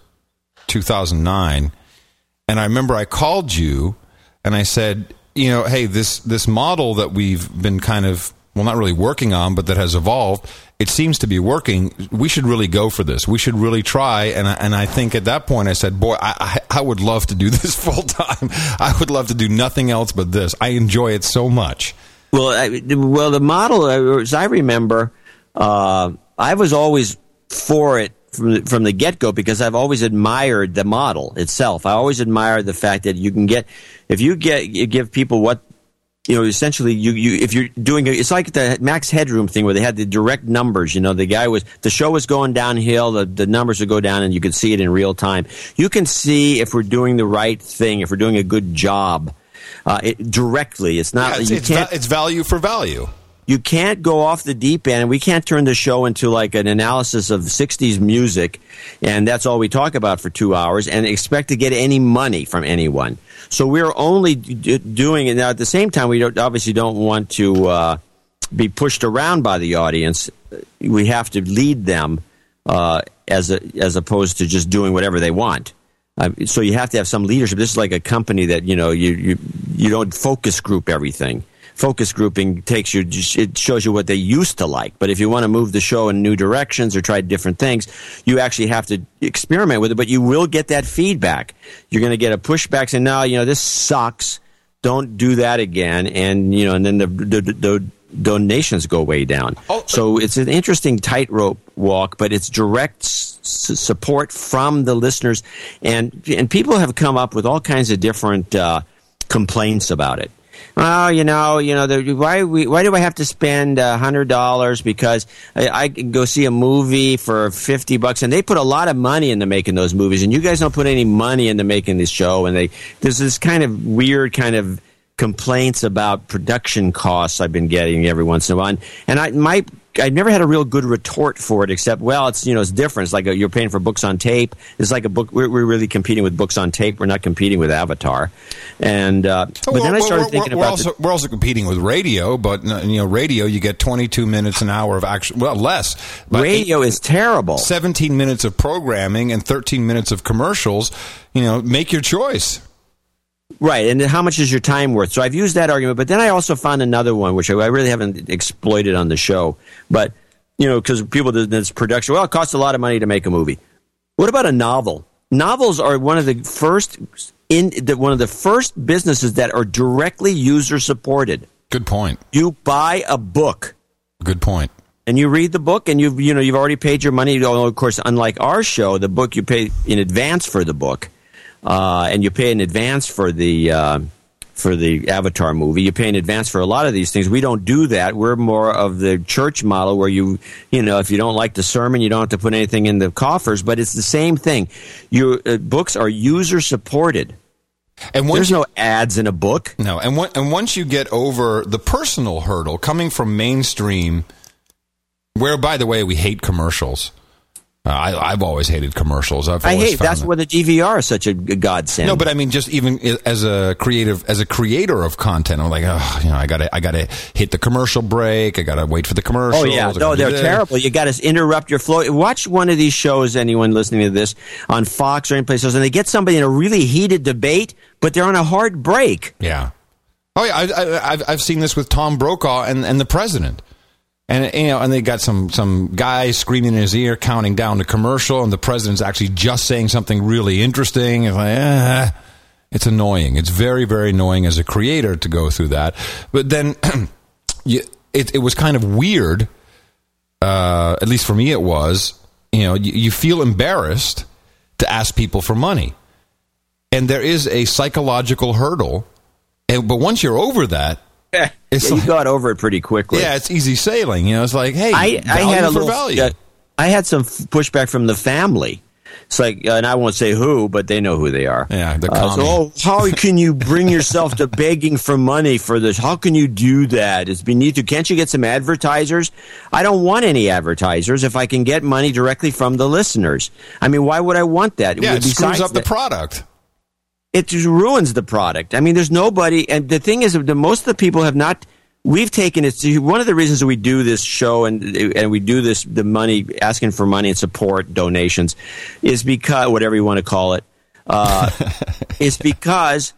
2009. And I remember I called you and I said, hey, this model that we've been kind of, well, not really working on, but that has evolved, it seems to be working. We should really go for this. We should really try. And I think at that point I said, boy, I would love to do this full time. I would love to do nothing else but this. I enjoy it so much. Well, the model, as I remember, I was always for it from the get-go because I've always admired the model itself. I always admired the fact that you can give people what, essentially if you're doing it's like the Max Headroom thing where they had the direct numbers. The show was going downhill, the numbers would go down, and you could see it in real time. You can see if we're doing the right thing, if we're doing a good job directly. It's not. It's value for value. you can't go off the deep end, and we can't turn the show into like an analysis of 60s music, and that's all we talk about for 2 hours, and expect to get any money from anyone. So we're only doing it. Now, at the same time, we obviously don't want to be pushed around by the audience. We have to lead them as opposed to just doing whatever they want. So you have to have some leadership. This is like a company that, you don't focus group everything. Focus grouping takes you, it shows you what they used to like. But if you want to move the show in new directions or try different things, you actually have to experiment with it. But you will get that feedback. You're going to get a pushback saying, no, this sucks. Don't do that again. And, and then the donations go way down. So it's an interesting tightrope walk, but it's direct support from the listeners. And people have come up with all kinds of different complaints about it. Well, why do I have to spend $100 because I can go see a movie for $50 and they put a lot of money into making those movies and you guys don't put any money into making this show, and there's this kind of weird kind of complaints about production costs I've been getting every once in a while, and I never had a real good retort for it, except, well, it's it's different. It's like you're paying for books on tape. It's like a book. We're really competing with books on tape. We're not competing with Avatar. And but then I started thinking about we're also competing with radio, but radio you get 22 minutes an hour of action. Well, less. Radio is terrible. 17 minutes of programming and 13 minutes of commercials. Make your choice. Right, and how much is your time worth? So I've used that argument, but then I also found another one, which I really haven't exploited on the show. But, because people do this production, well, it costs a lot of money to make a movie. What about a novel? Novels are one of the first businesses that are directly user-supported. Good point. You buy a book. Good point. And you read the book, and you've already paid your money. Of course, unlike our show, the book you pay in advance for the book. And you pay in advance for the Avatar movie. You pay in advance for a lot of these things. We don't do that. We're more of the church model where if you don't like the sermon, you don't have to put anything in the coffers. But it's the same thing. Your books are user supported. And there's no ads in a book. No, and once you get over the personal hurdle coming from mainstream, where, by the way, we hate commercials. I've always hated commercials. That's where the DVR is such a godsend. No, but I mean, just even as a creator of content, I'm like, I gotta hit the commercial break. I gotta wait for the commercials. Oh yeah, no, they're terrible. You gotta interrupt your flow. Watch one of these shows. Anyone listening to this on Fox or any place else, and they get somebody in a really heated debate, but they're on a hard break. Yeah. Oh yeah, I've seen this with Tom Brokaw and the president. And they got some guy screaming in his ear, counting down the commercial, and the president's actually just saying something really interesting. It's like, it's annoying. It's very, very annoying as a creator to go through that. But then it was kind of weird. At least for me, it was. You feel embarrassed to ask people for money, and there is a psychological hurdle. But once you're over that. You got over it pretty quickly. Yeah, it's easy sailing. It's like, hey, value. I had some pushback from the family. It's like, and I won't say who, but they know who they are. Yeah, how can you bring yourself to begging for money for this? How can you do that? It's beneath you. Can't you get some advertisers? I don't want any advertisers if I can get money directly from the listeners. I mean, why would I want that? Yeah, it screws up the product. It just ruins the product. I mean, there's nobody, and the thing is, most of the people have not. We've taken it. One of the reasons that we do this show and we do this, the money, asking for money and support donations, is because whatever you want to call it, is because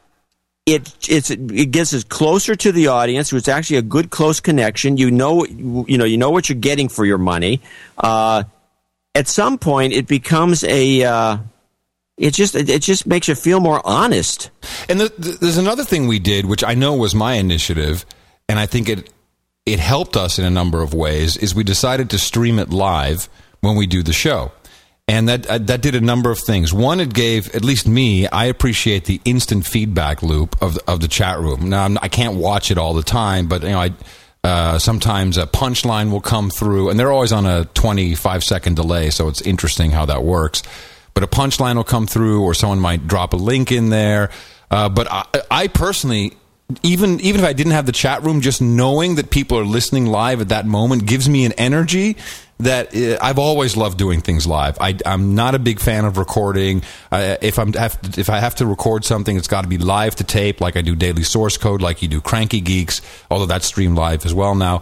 it gets us closer to the audience. It's actually a good close connection. You know what you're getting for your money. At some point, it becomes a. It just makes you feel more honest. And there's another thing we did, which I know was my initiative, and I think it helped us in a number of ways, is we decided to stream it live when we do the show. And that did a number of things. One, it gave, at least me, I appreciate the instant feedback loop of the chat room. Now, I can't watch it all the time, but sometimes a punchline will come through, and they're always on a 25-second delay, so it's interesting how that works. But a punchline will come through, or someone might drop a link in there. But I personally even if I didn't have the chat room, just knowing that people are listening live at that moment gives me an energy that I've always loved doing things live. I'm not a big fan of recording. If I have to record something, it's got to be live to tape, like I do Daily Source Code, like you do Cranky Geeks, although that's streamed live as well now.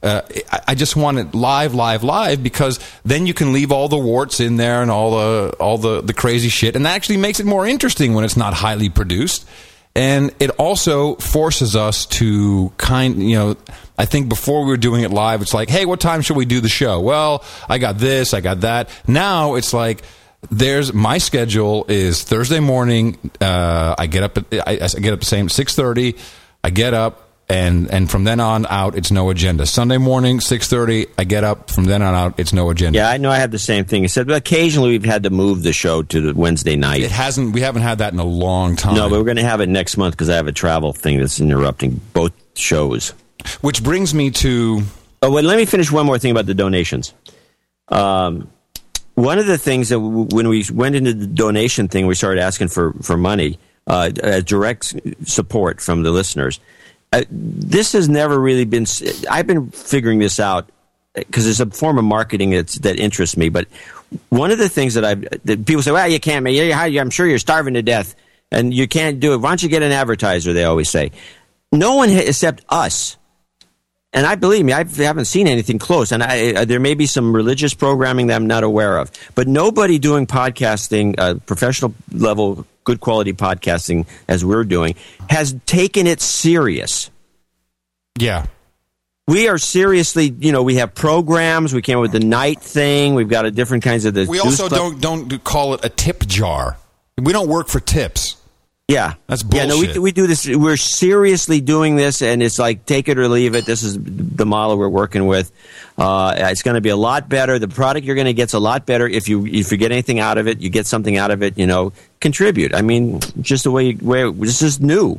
I just want it live, because then you can leave all the warts in there and all the crazy shit, and that actually makes it more interesting when it's not highly produced. And it also forces us to I think before we were doing it live, it's like, hey, what time should we do the show? Well, I got this, I got that. Now it's like, my schedule is Thursday morning. I get up at the same 6:30. I get up. And from then on out, it's no agenda. Sunday morning, 6:30, I get up. From then on out, it's no agenda. Yeah, I know I have the same thing. Except occasionally we've had to move the show to the Wednesday night. We haven't had that in a long time. No, but we're going to have it next month because I have a travel thing that's interrupting both shows. Which brings me to... Oh, wait, let me finish one more thing about the donations. One of the things that when we went into the donation thing, we started asking for money, direct support from the listeners. This has never really been... I've been figuring this out because it's a form of marketing that interests me. But one of the things that people say, well, you can't, I'm sure you're starving to death and you can't do it. Why don't you get an advertiser, they always say. No one except us. And believe me, I haven't seen anything close. And there may be some religious programming that I'm not aware of. But nobody doing podcasting, professional level, good quality podcasting, as we're doing, has taken it serious. Yeah. We are seriously, we have programs. We came up with the night thing. We've got different kinds of... We also don't call it a tip jar. We don't work for tips. Yeah. That's bullshit. Yeah, no, we do this. We're seriously doing this, and it's like take it or leave it. This is the model we're working with. It's going to be a lot better. The product you're going to get's a lot better. If you get anything out of it, you get something out of it, contribute. I mean, just the way this is new.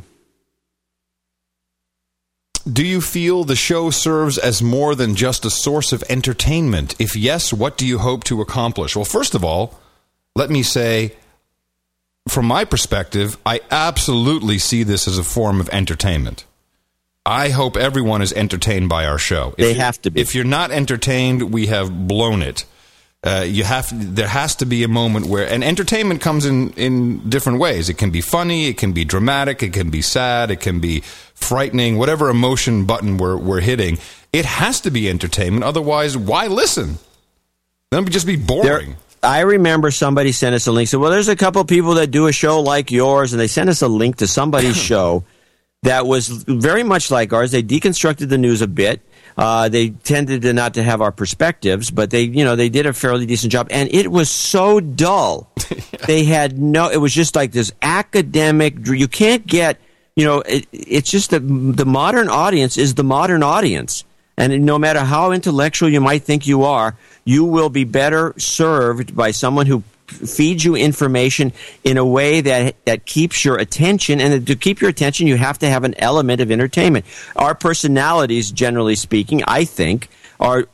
Do you feel the show serves as more than just a source of entertainment? If yes, what do you hope to accomplish? Well, first of all, let me say... From my perspective, I absolutely see this as a form of entertainment. I hope everyone is entertained by our show. They have to be. If you're not entertained, we have blown it. There has to be a moment where... And entertainment comes in different ways. It can be funny, it can be dramatic, it can be sad, it can be frightening, whatever emotion button we're hitting. It has to be entertainment. Otherwise, why listen? Then it would just be boring. I remember somebody sent us a link. Said, well, there's a couple people that do a show like yours, and they sent us a link to somebody's show that was very much like ours. They deconstructed the news a bit. They tended to not to have our perspectives, but they did a fairly decent job. And it was so dull. They had it was just like this academic, you can't get, it's just the modern audience is the modern audience. And no matter how intellectual you might think you are, you will be better served by someone who feeds you information in a way that keeps your attention. And to keep your attention, you have to have an element of entertainment. Our personalities, generally speaking, I think, are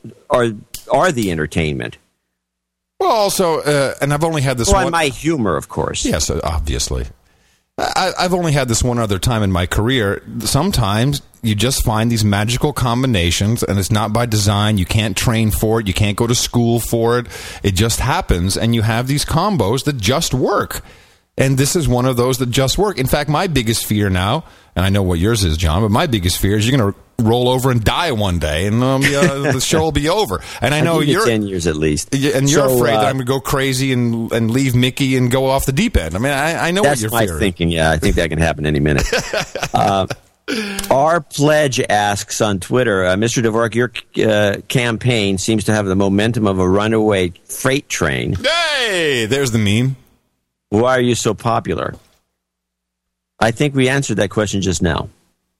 the entertainment. Well, also, and I've only had this one... and my humor, of course. Yes, obviously. I've only had this one other time in my career. Sometimes you just find these magical combinations, and it's not by design. You can't train for it. You can't go to school for it. It just happens, and you have these combos that just work. And this is one of those that just work. In fact, my biggest fear now, and I know what yours is, John, but my biggest fear is you're going to roll over and die one day, and the show will be over. And I know you're 10 years at least, and you're afraid that I'm going to go crazy and leave Mickey and go off the deep end. I mean, I know what you're fearing. That's my thinking. Yeah, I think that can happen any minute. Our pledge asks on Twitter, Mr. Dvorak, your campaign seems to have the momentum of a runaway freight train. Hey, there's the meme. Why are you so popular? I think we answered that question just now.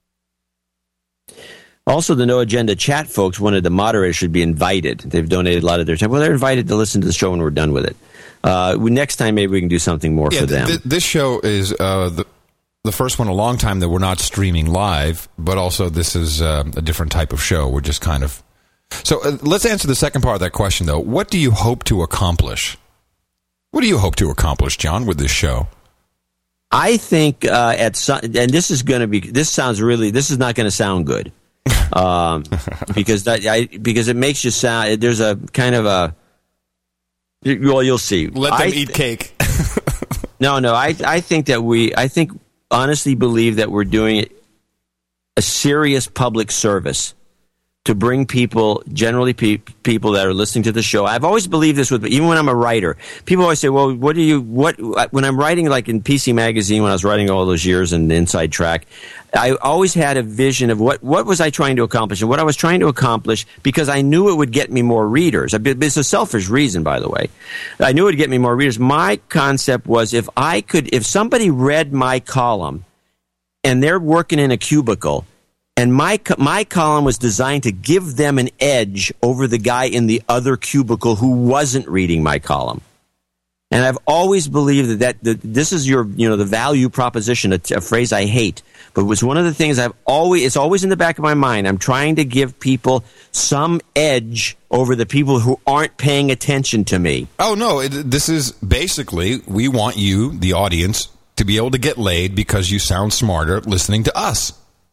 Also, the No Agenda chat folks wanted the moderators should be invited. They've donated a lot of their time. Well, they're invited to listen to the show when we're done with it. Next time, maybe we can do something more for them. This show is the first one in a long time that we're not streaming live, but also this is a different type of show. We're just kind of... So let's answer the second part of that question, though. What do you hope to accomplish? What do you hope to accomplish, John, with this show? I think and this is not going to sound good, because it makes you sound. There's a kind of a. Well, you'll see. Let them eat cake. No. I think honestly believe that we're doing a serious public service to bring people, generally people that are listening to the show. I've always believed this even when I'm a writer. People always say, well, when I'm writing, like in PC Magazine, when I was writing all those years in Inside Track, I always had a vision of what was I trying to accomplish. And what I was trying to accomplish, because I knew it would get me more readers. It's a selfish reason, by the way. I knew it would get me more readers. My concept was if somebody read my column and they're working in a cubicle, and my column was designed to give them an edge over the guy in the other cubicle who wasn't reading my column. And I've always believed that this is the value proposition, a phrase I hate. But it was one of the things it's always in the back of my mind. I'm trying to give people some edge over the people who aren't paying attention to me. Oh, no. This is basically, we want you, the audience, to be able to get laid because you sound smarter listening to us.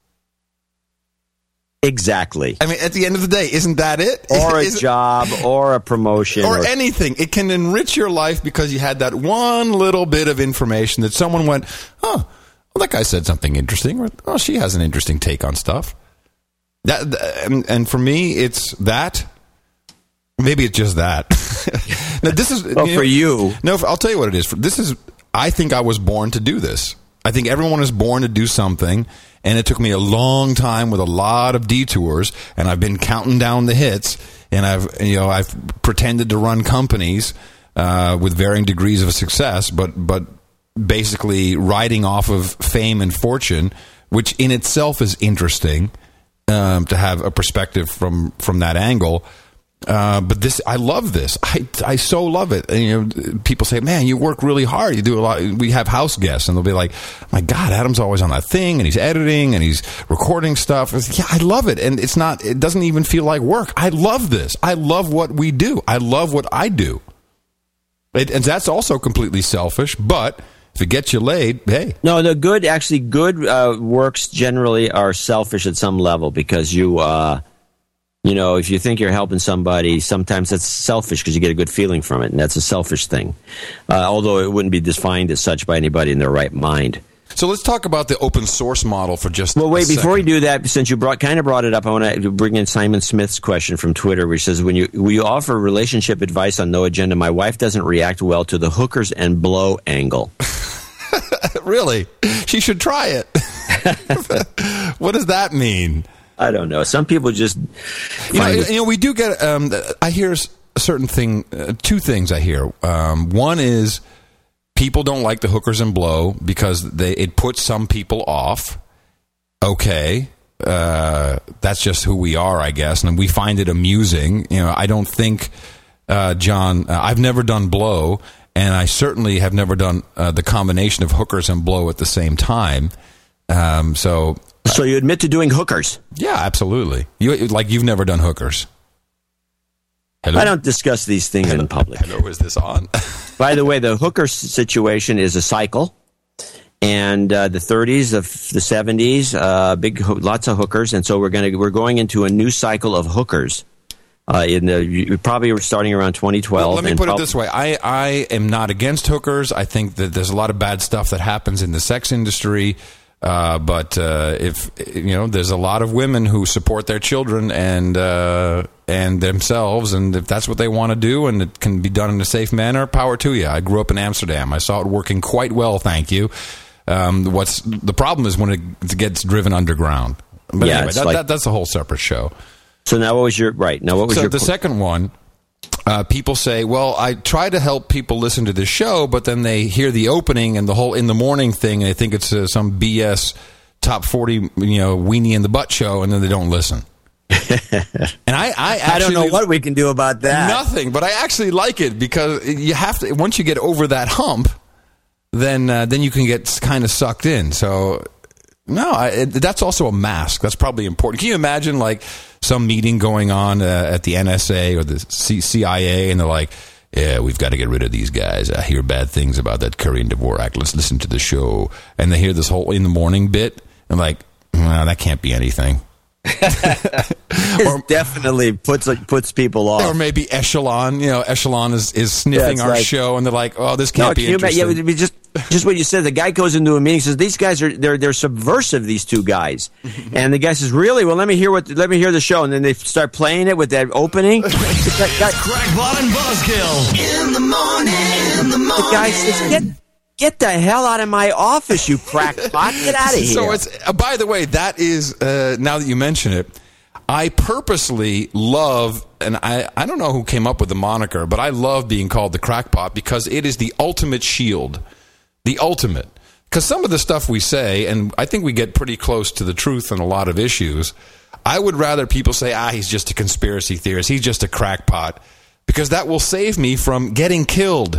Exactly. I mean, at the end of the day, isn't that it? Or a job, or a promotion. Or anything. It can enrich your life because you had that one little bit of information that someone went, oh, well, that guy said something interesting. Or, oh, she has an interesting take on stuff. And for me, it's that. Maybe it's just that. Now, this is... for you. No, I'll tell you what it is. I think I was born to do this. I think everyone is born to do something, and it took me a long time with a lot of detours, and I've been counting down the hits, and I've pretended to run companies with varying degrees of success, but basically riding off of fame and fortune, which in itself is interesting to have a perspective from that angle. But I love this. I so love it. And, people say, "Man, you work really hard. You do a lot." We have house guests, and they'll be like, "My God, Adam's always on that thing, and he's editing, and he's recording stuff." Yeah, I love it, and it doesn't even feel like work. I love this. I love what we do. I love what I do. And that's also completely selfish, but if it gets you laid, hey. No, the good works generally are selfish at some level because if you think you're helping somebody, sometimes that's selfish because you get a good feeling from it, and that's a selfish thing. Although it wouldn't be defined as such by anybody in their right mind. So let's talk about the open source model for just Well, wait, a second. before we do that, since you brought it up, I want to bring in Simon Smith's question from Twitter, which says, will you offer relationship advice on No Agenda? My wife doesn't react well to the hookers and blow angle. Really? She should try it. What does that mean? I don't know. Some people just... we do get... I hear a certain thing... two things I hear. One is people don't like the hookers and blow because it puts some people off. Okay. That's just who we are, I guess. And we find it amusing. I don't think, John... I've never done blow, and I certainly have never done the combination of hookers and blow at the same time. So you admit to doing hookers? Yeah, absolutely. You've never done hookers. Hello? I don't discuss these things in public. Hello, is this on? By the way, the hooker situation is a cycle. And the 30s, of the 70s, lots of hookers. And so we're going into a new cycle of hookers. Probably starting around 2012. Well, let me put it this way. I am not against hookers. I think that there's a lot of bad stuff that happens in the sex industry. But if there's a lot of women who support their children and themselves, and if that's what they want to do, and it can be done in a safe manner, power to you. I grew up in Amsterdam. I saw it working quite well. Thank you. What's the problem is when it gets driven underground. But yeah, anyway, that's a whole separate show. So now what was your the second one? People say, well, I try to help people listen to this show, but then they hear the opening and the whole in the morning thing, and they think it's some BS top 40, weenie in the butt show, and then they don't listen. And I don't know what we can do about that. Nothing, but I actually like it because you have to. Once you get over that hump, then you can get kind of sucked in. So. No, that's also a mask. That's probably important. Can you imagine some meeting going on at the NSA or the CIA, and they're like, yeah, we've got to get rid of these guys. I hear bad things about that Curry and Dvorak. Let's listen to the show. And they hear this whole in the morning bit, and like, well, that can't be anything. It definitely puts people off. Or maybe Echelon. Echelon is sniffing our show, and they're like, "Oh, this can't be interesting." It would be just what you said. The guy goes into a meeting, says, "These guys they're subversive. These two guys," and the guy says, "Really? Well, let me hear the show." And then they start playing it with that opening. Crackpot and Buzzkill in the morning. The guy says, Get the hell out of my office, you crackpot! Get out of here. So it's by the way, that is now that you mention it, I purposely love, and I don't know who came up with the moniker, but I love being called the crackpot because it is the ultimate shield, the ultimate. Because some of the stuff we say, and I think we get pretty close to the truth on a lot of issues. I would rather people say, he's just a conspiracy theorist, he's just a crackpot, because that will save me from getting killed.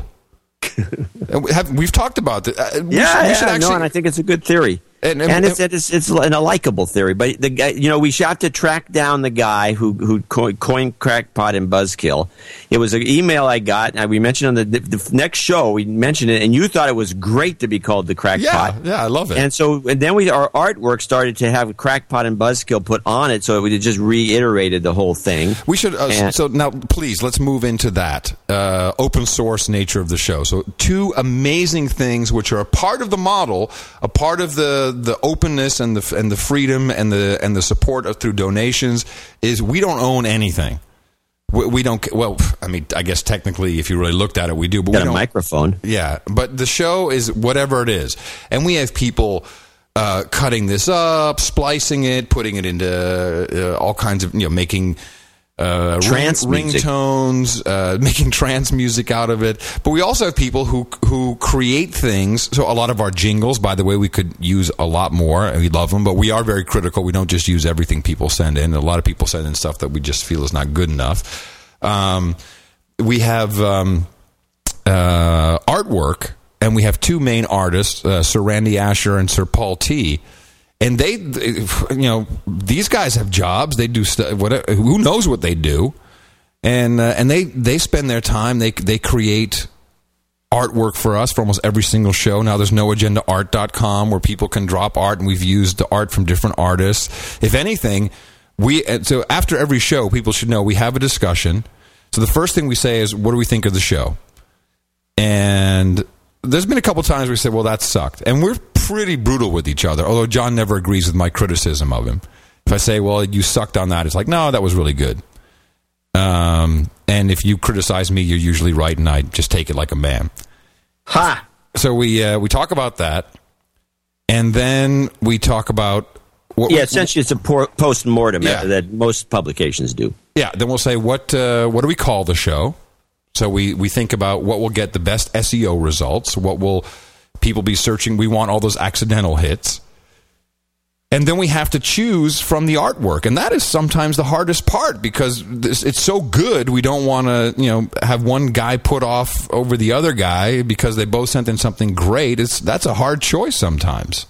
We've talked about that. And I think it's a good theory, and it's a likable theory. But the guy, we have to track down the guy who coined Crackpot and Buzzkill. It was an email I got. We mentioned on the next show. We mentioned it, and you thought it was great to be called the Crackpot. Yeah, I love it. And then our artwork started to have Crackpot and Buzzkill put on it, so we just reiterated the whole thing. We should. So now, please, let's move into that open source nature of the show. So two amazing things, which are a part of the model, a part of the openness and the freedom and the support through donations, is we don't own anything. We don't. Well, I mean, I guess technically, if you really looked at it, we do. But we don't. A microphone. Yeah, but the show is whatever it is, and we have people cutting this up, splicing it, putting it into all kinds of making. Trance ringtones, making trance music out of it. But we also have people who create things. So a lot of our jingles, by the way, we could use a lot more, and we love them, but we are very critical. We don't just use everything people send in. A lot of people send in stuff that we just feel is not good enough. We have artwork, and we have two main artists, Sir Randy Asher and Sir Paul T. And they, these guys have jobs. They do stuff. Who knows what they do? And they spend their time. They create artwork for us for almost every single show. Now there's noagendaart.com where people can drop art, and we've used the art from different artists. If anything, so after every show, people should know we have a discussion. So the first thing we say is, what do we think of the show? And there's been a couple times we said, well, that sucked. And we're pretty brutal with each other, although John never agrees with my criticism of him. If I say, well, you sucked on that, it's like, no, that was really good. And if you criticize me, you're usually right, and I just take it like a man. Ha! So we talk about that, and then we talk about... essentially it's a post-mortem that most publications do. Yeah, then we'll say, what do we call the show? So we think about what will get the best SEO results, what will people be searching. We want all those accidental hits. And then we have to choose from the artwork. And that is sometimes the hardest part because it's so good. We don't want to, have one guy put off over the other guy because they both sent in something great. That's a hard choice sometimes.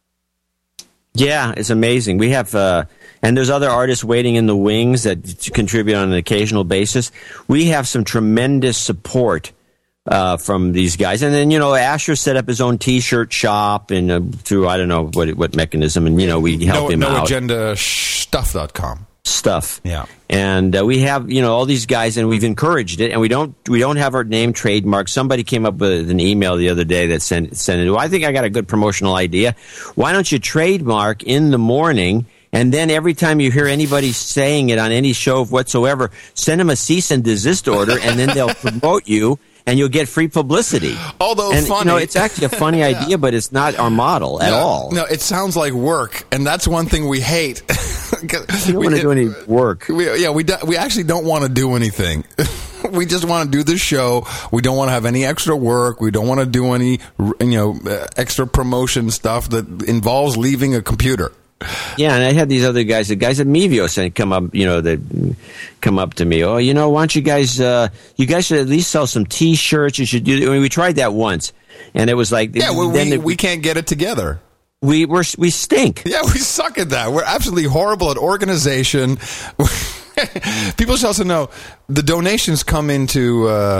Yeah, it's amazing. We have, and there's other artists waiting in the wings that contribute on an occasional basis. We have some tremendous support from these guys. And then, Asher set up his own T-shirt shop and through, I don't know what mechanism, and, we help him out. NoAgendaStuff.com. Stuff. Yeah. And we have, all these guys, and we've encouraged it, and we don't have our name trademarked. Somebody came up with an email the other day that sent it. Well, I think I got a good promotional idea. Why don't you trademark In the Morning? And then every time you hear anybody saying it on any show whatsoever, send them a cease and desist order, and then they'll promote you. And you'll get free publicity. Although funny. It's actually a funny idea, but it's not our model at all. No, it sounds like work, and that's one thing we hate. We don't want to do any work. We actually don't want to do anything. We just want to do this show. We don't want to have any extra work. We don't want to do any, extra promotion stuff that involves leaving a computer. Yeah, and I had these other guys, the guys at Mevios, come up, that come up to me. Oh, why don't you guys should at least sell some T-shirts. You should do. I mean, we tried that once, and it was like, we can't get it together. We stink. Yeah, we suck at that. We're absolutely horrible at organization. People should also know the donations come into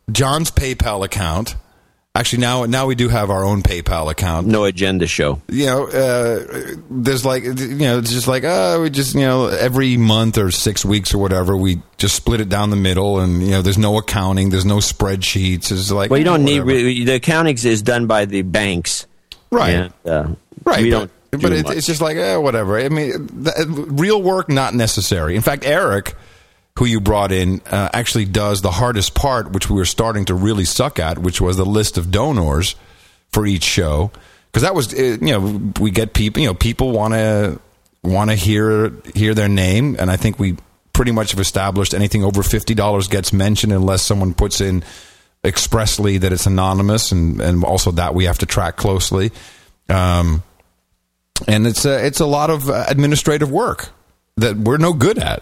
John's PayPal account. Actually, now we do have our own PayPal account. No agenda show. You know, there's like, it's just like, we just, every month or 6 weeks or whatever, we just split it down the middle, and there's no accounting, there's no spreadsheets. It's like, well, you don't need the accounting is done by the banks, right? And, right. We don't. But it's just like, whatever. I mean, real work not necessary. In fact, Eric, who you brought in, actually does the hardest part, which we were starting to really suck at, which was the list of donors for each show. Because that was, we get people, people want to hear their name, and I think we pretty much have established anything over $50 gets mentioned unless someone puts in expressly that it's anonymous, and also that we have to track closely. And it's a lot of administrative work that we're no good at.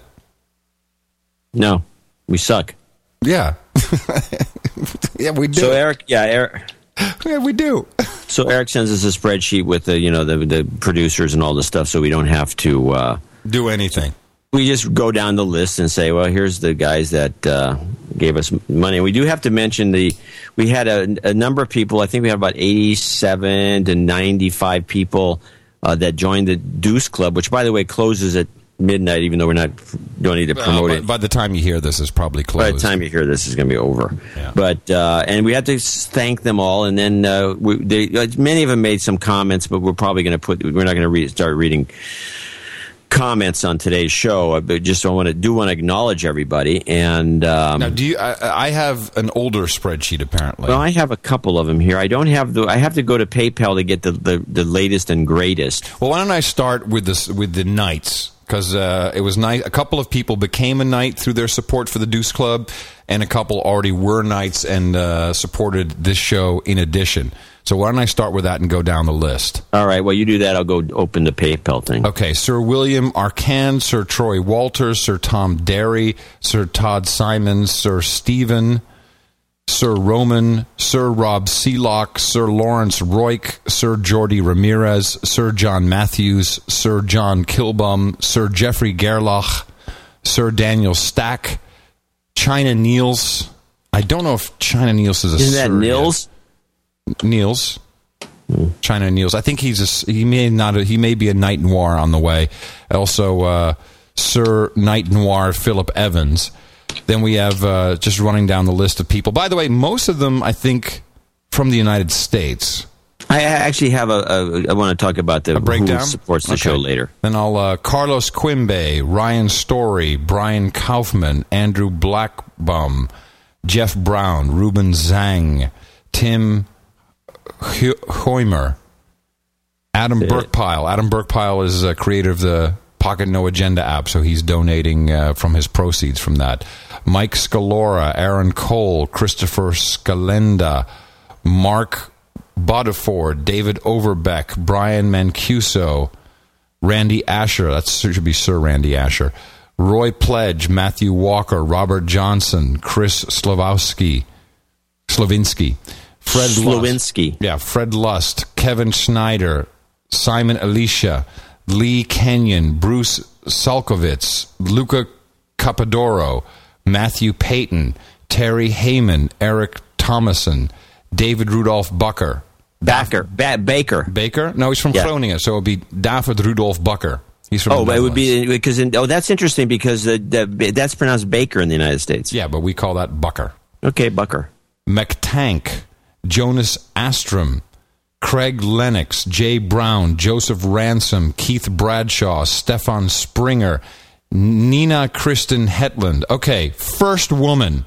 No, we suck. Yeah. Yeah, we do. So Eric. Yeah, we do. So Eric sends us a spreadsheet with the producers and all the stuff, so we don't have to do anything. We just go down the list and say, well, here's the guys that gave us money. We do have to mention we had a number of people. I think we had about 87 to 95 people that joined the Deuce Club, which, by the way, closes at midnight, even though don't need to promote it. By the time you hear this, it's probably closed. By the time you hear this, it's going to be over. Yeah. But and we have to thank them all, and then many of them made some comments, but we're probably going to we're not going to start reading comments on today's show. But just want to acknowledge everybody. And now, I have an older spreadsheet apparently. Well, I have a couple of them here. I don't have I have to go to PayPal to get the latest and greatest. Well, why don't I start with the Knights? Because it was nice. A couple of people became a Knight through their support for the Deuce Club, and a couple already were Knights and supported this show in addition. So why don't I start with that and go down the list? All right. Well, you do that. I'll go open the PayPal thing. Okay. Sir William Arcan, Sir Troy Walters, Sir Tom Derry, Sir Todd Simons, Sir Stephen, Sir Roman, Sir Rob Sealock, Sir Lawrence Royk, Sir Jordy Ramirez, Sir John Matthews, Sir John Kilbum, Sir Jeffrey Gerlach, Sir Daniel Stack, China Niels. I don't know if China Niels is a Isn't Sir that Niels? Yet. Niels. China Niels. I think he may be a Knight Noir on the way. Also, Sir Knight Noir Philip Evans. Then we have just running down the list of people. By the way, most of them, I think, from the United States. I actually have I want to talk about a breakdown. Who supports the show later. Then I'll Carlos Quimby, Ryan Story, Brian Kaufman, Andrew Blackbum, Jeff Brown, Ruben Zhang, Tim Hoimer, Adam Burkpile. Adam Burkpile is a creator of the Pocket No Agenda app, so he's donating from his proceeds from that. Mike Scalora, Aaron Cole, Christopher Scalenda, Mark Bodiford, David Overbeck, Brian Mancuso, Randy Asher, that should be Sir Randy Asher, Roy Pledge, Matthew Walker, Robert Johnson, Chris Slavinsky, Fred Slavinsky. Lust, yeah, Fred Lust, Kevin Schneider, Simon Alicia, Lee Kenyon, Bruce Salkovitz, Luca Capadoro, Matthew Payton, Terry Heyman, Eric Thomason, David Rudolph Baker. Baker? No, he's from Groningen, so it would be David Rudolph Baker. He's from it would be because that's interesting because that's pronounced Baker in the United States. Yeah, but we call that Bucker. Okay, Bucker. McTank, Jonas Astrom, Craig Lennox, Jay Brown, Joseph Ransom, Keith Bradshaw, Stefan Springer, Nina Kristen Hetland. Okay, first woman.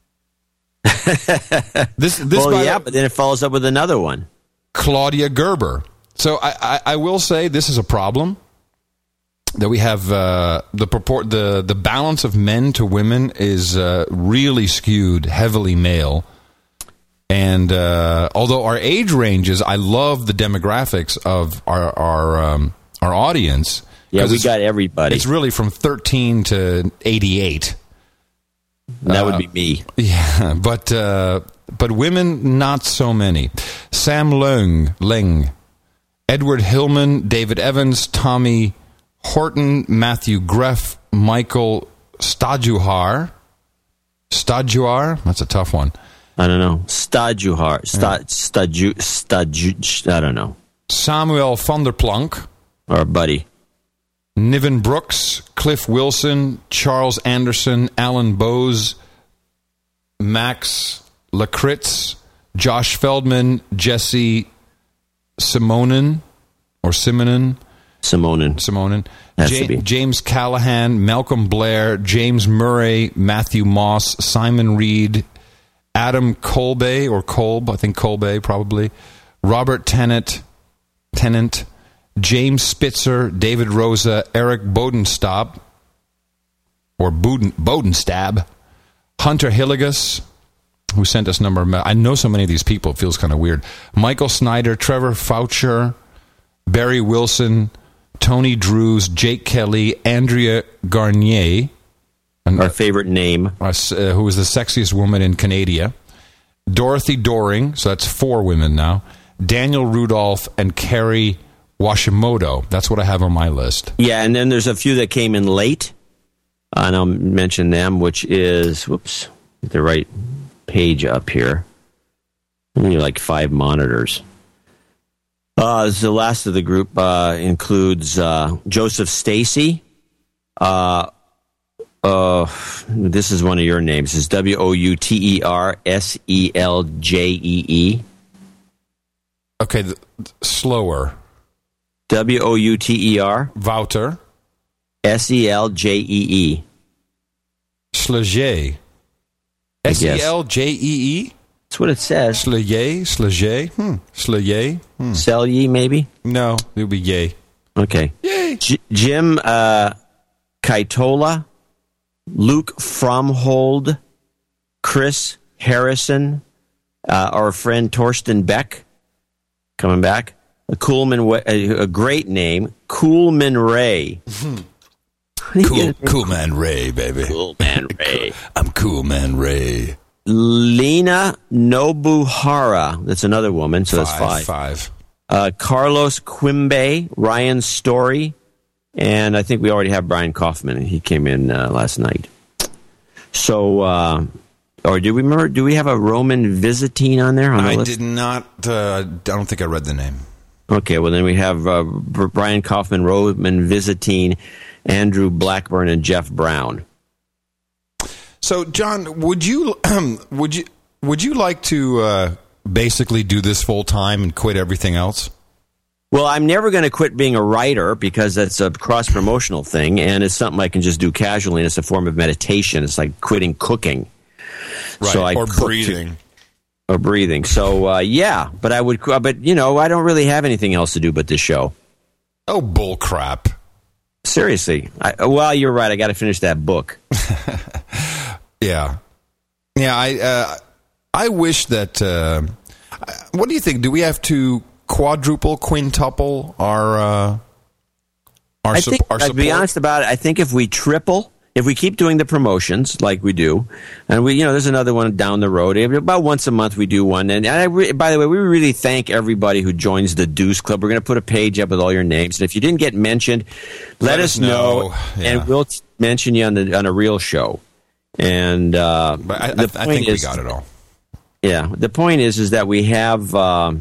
This but then it follows up with another one. Claudia Gerber. So I will say this is a problem that we have. The balance of men to women is really skewed heavily male. And although our age ranges, I love the demographics of our audience. Yeah, we got everybody. It's really from 13 to 88. That would be me. Yeah, but women, not so many. Sam Leng, Edward Hillman, David Evans, Tommy Horton, Matthew Greff, Michael Staduar, that's a tough one. I don't know. Stajuhar. I don't know. Samuel van der Plank. Our buddy. Niven Brooks, Cliff Wilson, Charles Anderson, Alan Bose, Max Lakritz, Josh Feldman, Jesse Simonin, James Callahan, Malcolm Blair, James Murray, Matthew Moss, Simon Reed, Adam Kolbe, or Kolb, I think Kolbe probably, Robert Tennant, James Spitzer, David Rosa, Eric Bodenstab, Hunter Hillegas, who sent us I know so many of these people, it feels kind of weird. Michael Snyder, Trevor Foucher, Barry Wilson, Tony Drews, Jake Kelly, Andrea Garnier, our favorite name, who is the sexiest woman in Canada, Dorothy Doring, so that's 4 women now, Daniel Rudolph, and Carrie Washimoto. That's what I have on my list. Yeah, and then there's a few that came in late, and I'll mention them, which is, get the right page up here. Only like 5 monitors. The last of the group includes Joseph Stacy. This is one of your names. It's Wouterseljee. Okay, slower. Wouter. Wouter. Seljee. Seljee. Seljee? That's what it says. Seljee? Seljee? Selye, maybe? No, it would be yay. Okay. Yay! Jim Kaitola, Luke Fromhold, Chris Harrison, our friend Torsten Beck, coming back. A great name, Coolman Ray. Cool Man Ray, baby. Cool Man Ray. I'm Cool Man Ray. Lena Nobuhara. That's another woman, so that's 5. Carlos Quimbe, Ryan Story, and I think we already have Brian Kaufman. He came in last night. So, or do we have a Roman Visiting on there? I did not. I don't think I read the name. Okay, well then we have Brian Kaufman, Roman Visiting, Andrew Blackburn, and Jeff Brown. So, John, would you like to basically do this full time and quit everything else? Well, I'm never going to quit being a writer because that's a cross-promotional thing, and it's something I can just do casually, and it's a form of meditation. It's like quitting cooking. Right, so or breathing. Or breathing. So, yeah, but I would, but, I don't really have anything else to do but this show. Oh, bull crap. Seriously. Well, you're right. I got to finish that book. Yeah. I wish that. What do you think? Do we have to quintuple our support? To be honest about it, I think if we keep doing the promotions like we do, and there's another one down the road. About once a month we do one. And by the way, we really thank everybody who joins the Deuce Club. We're going to put a page up with all your names, and if you didn't get mentioned, let us know, and we'll mention you on a real show. And but I think we got it all. Yeah, the point is that we have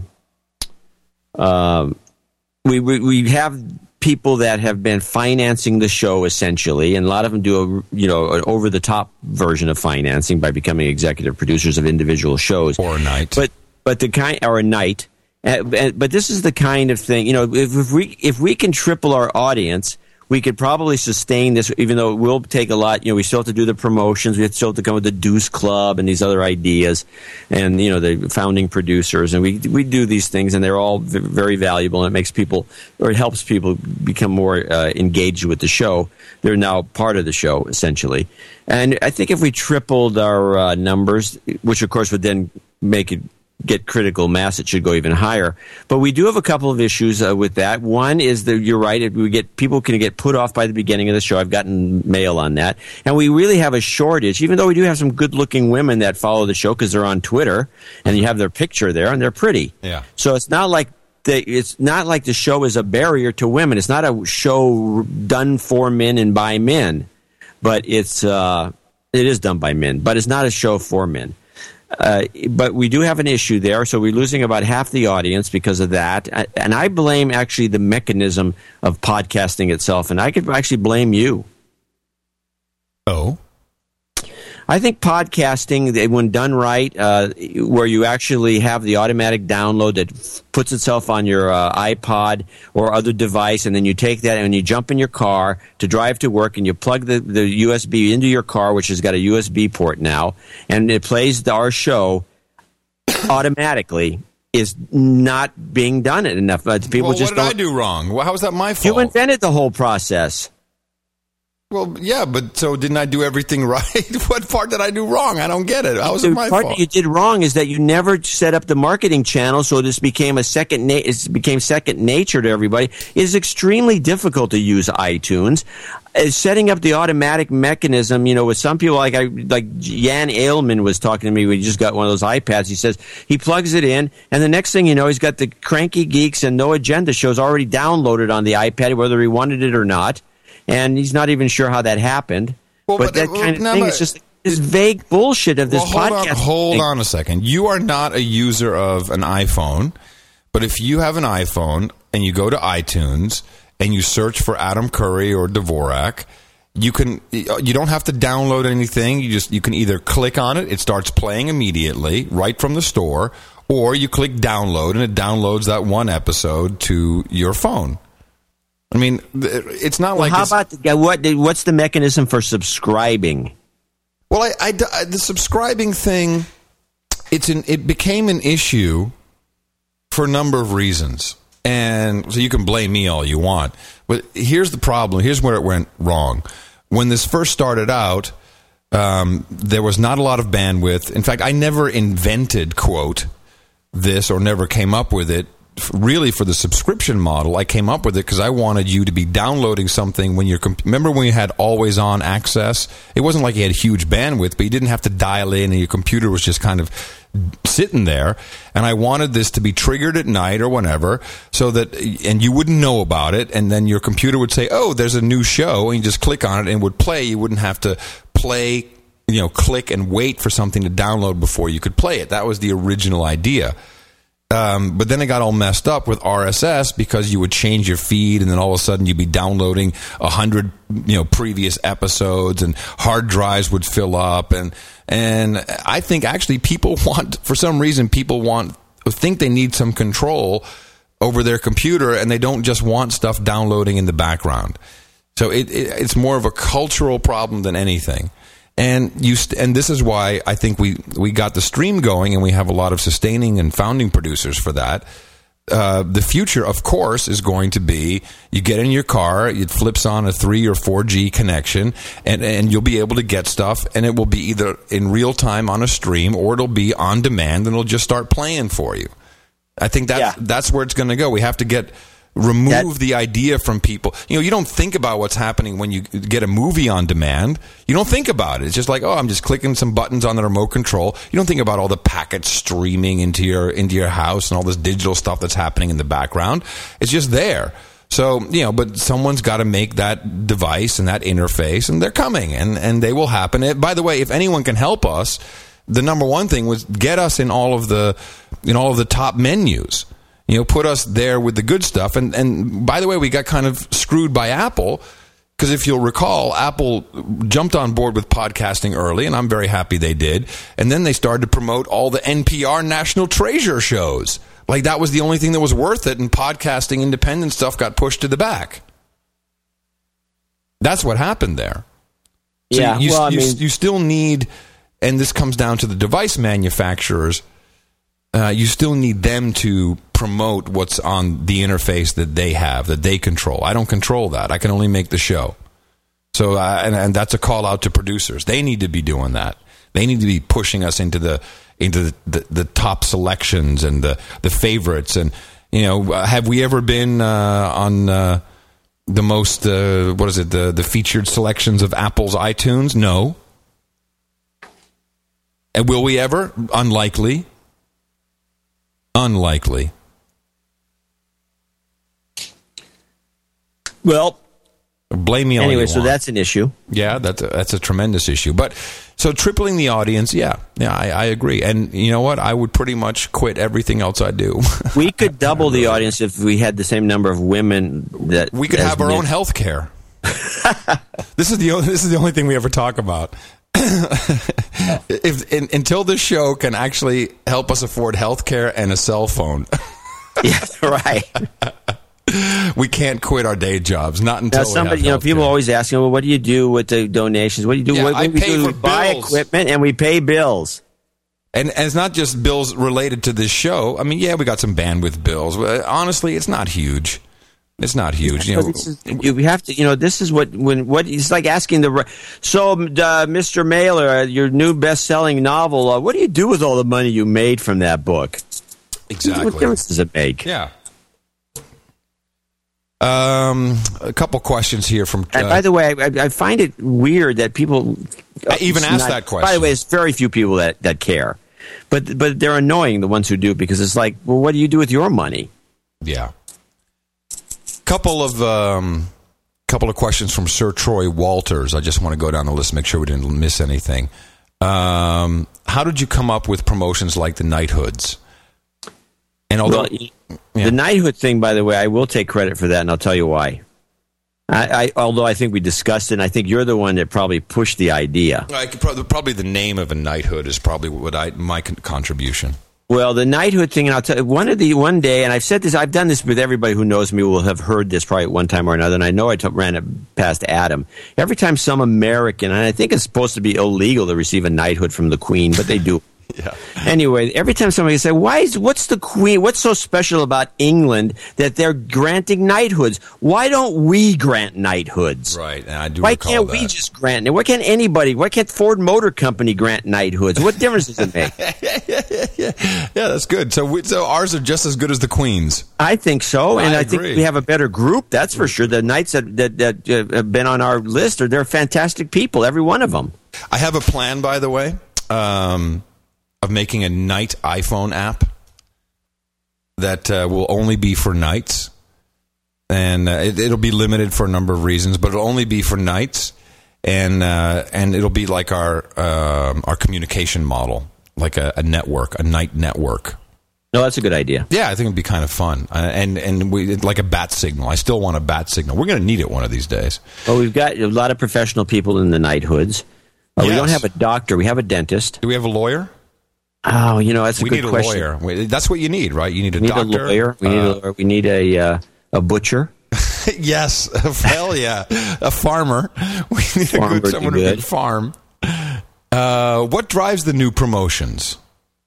we have people that have been financing the show essentially, and a lot of them do an over the top version of financing by becoming executive producers of individual shows or a night. But this is the kind of thing, if we can triple our audience, we could probably sustain this, even though it will take a lot. We still have to do the promotions. We still have to come with the Deuce Club and these other ideas, and the founding producers. And we do these things, and they're all very valuable. And it makes people, or it helps people become more engaged with the show. They're now part of the show essentially. And I think if we tripled our numbers, which of course would then make it get critical mass, it should go even higher. But we do have a couple of issues with that. One is that you're right, people can get put off by the beginning of the show. I've gotten mail on that. And we really have a shortage, even though we do have some good-looking women that follow the show because they're on Twitter, and you have their picture there, and they're pretty. Yeah. So it's not like the show is a barrier to women. It's not a show done for men and by men, but it is done by men, but it's not a show for men. But we do have an issue there, so we're losing about half the audience because of that. And I blame actually the mechanism of podcasting itself, and I could actually blame you. Oh? I think podcasting, when done right, where you actually have the automatic download that puts itself on your iPod or other device, and then you take that and you jump in your car to drive to work, and you plug the USB into your car, which has got a USB port now, and it plays our show automatically, is not being done enough. People what did I do wrong? How is that my fault? You invented the whole process. Well, yeah, but so didn't I do everything right? What part did I do wrong? I don't get it. How was it my fault? The part that you did wrong is that you never set up the marketing channel, so this became second nature to everybody. It is extremely difficult to use iTunes. Setting up the automatic mechanism, with some people like Jan Ailman was talking to me when he just got one of those iPads. He says he plugs it in, and the next thing you know, he's got the Cranky Geeks and No Agenda shows already downloaded on the iPad, whether he wanted it or not. And he's not even sure how that happened. Well, but that kind of thing is just this vague bullshit of this podcast. Hold on a second. You are not a user of an iPhone, but if you have an iPhone and you go to iTunes and you search for Adam Curry or Dvorak, you don't have to download anything. You can either click on it, it starts playing immediately right from the store, or you click download and it downloads that one episode to your phone. I mean, it's not like. How about what's the mechanism for subscribing? Well, the subscribing thing, it became an issue for a number of reasons, and so you can blame me all you want. But here's the problem. Here's where it went wrong. When this first started out, there was not a lot of bandwidth. In fact, I never invented this or never came up with it. Really, for the subscription model, I came up with it because I wanted you to be downloading something when you're. Remember when you had always-on access? It wasn't like you had huge bandwidth, but you didn't have to dial in, and your computer was just kind of sitting there. And I wanted this to be triggered at night or whenever, so that and you wouldn't know about it, and then your computer would say, "Oh, there's a new show," and you just click on it and it would play. You wouldn't have to play, click and wait for something to download before you could play it. That was the original idea. But then it got all messed up with RSS because you would change your feed and then all of a sudden you'd be downloading 100 previous episodes and hard drives would fill up and I think actually for some reason think they need some control over their computer and they don't just want stuff downloading in the background. So it's more of a cultural problem than anything. And this is why I think we got the stream going, and we have a lot of sustaining and founding producers for that. The future, of course, is going to be you get in your car, it flips on a 3 or 4G connection, and you'll be able to get stuff, and it will be either in real time on a stream or it'll be on demand, and it'll just start playing for you. I think that's where it's going to go. We have to remove the idea from people. You don't think about what's happening when you get a movie on demand. You don't think about it. It's just like, oh, I'm just clicking some buttons on the remote control. You don't think about all the packets streaming into your house and all this digital stuff that's happening in the background. It's just there. So, but someone's got to make that device and that interface, and they're coming, and they will happen. By the way, if anyone can help us, the number one thing was get us in all of the top menus. Put us there with the good stuff. And by the way, we got kind of screwed by Apple because if you'll recall, Apple jumped on board with podcasting early, and I'm very happy they did. And then they started to promote all the NPR National Treasure shows. Like that was the only thing that was worth it, and podcasting independent stuff got pushed to the back. That's what happened there. So you still need, and this comes down to the device manufacturers, you still need them to promote what's on the interface that they have, that they control. I don't control that. I can only make the show. So, and that's a call out to producers. They need to be doing that. They need to be pushing us into the top selections and the favorites. And have we ever been on the most the featured selections of Apple's iTunes? No. And will we ever? Unlikely. Well, Blame me all Anyway, you so want. that's an issue. Yeah, that's a tremendous issue. But so tripling the audience, I agree. And you know what? I would pretty much quit everything else I do. We could double the audience if we had the same number of women that we could have our own health care. This is the only thing we ever talk about. Until this show can actually help us afford health care and a cell phone. Yeah, right. We can't quit our day jobs. Not until somebody, people always ask, well, what do you do with the donations? What do you do? Yeah, what I we pay do? for We buy bills. equipment and we pay bills. And it's not just bills related to this show. I mean, we got some bandwidth bills. Honestly, it's not huge. It's not huge. You have to. This is what it's like asking Mr. Mailer, your new best-selling novel. What do you do with all the money you made from that book? Exactly. What difference does it make? Yeah. A couple questions here from. And by the way, I find it weird that people even ask that question. By the way, it's very few people that care, but they're annoying, the ones who do, because it's like, well, what do you do with your money? Yeah. Couple of questions from Sir Troy Walters. I just want to go down the list, make sure we didn't miss anything. How did you come up with promotions like the Knighthoods? And although the knighthood thing, by the way, I will take credit for that, and I'll tell you why. Although I think we discussed it, and I think you're the one that probably pushed the idea. Probably the name of a knighthood is probably my contribution. Well, the knighthood thing, and I'll tell you, one day, and I've said this, I've done this with everybody who knows me will have heard this probably at one time or another, and I know I ran it past Adam. Every time some American, and I think it's supposed to be illegal to receive a knighthood from the Queen, but they do. Yeah. Anyway, every time somebody say, what's the Queen, what's so special about England that they're granting knighthoods? Why don't we grant knighthoods? Right, and I do. Why can't we just grant it? Why can't Ford Motor Company grant knighthoods? What difference does it make? Yeah, that's good. So ours are just as good as the Queen's. I think so, and I think agree. we have a better group. That's for sure. The knights that have been on our list they're fantastic people, every one of them. I have a plan, by the way. Of making a night iPhone app that will only be for nights, and it'll be limited for a number of reasons, but it'll only be for nights, and it'll be like our communication model, like a network, a night network. No, that's a good idea. Yeah, I think it'd be kind of fun, and we like a bat signal. I still want a bat signal. We're going to need it one of these days. Well, we've got a lot of professional people in the knighthoods. Yes. We don't have a doctor. We have a dentist. Do we have a lawyer? Oh, that's a good question. We need a lawyer. That's what you need, right? You need a doctor. We need a lawyer. We need a lawyer. We need a butcher. Yes. Hell yeah. A farmer. We need someone who can farm. What drives the new promotions?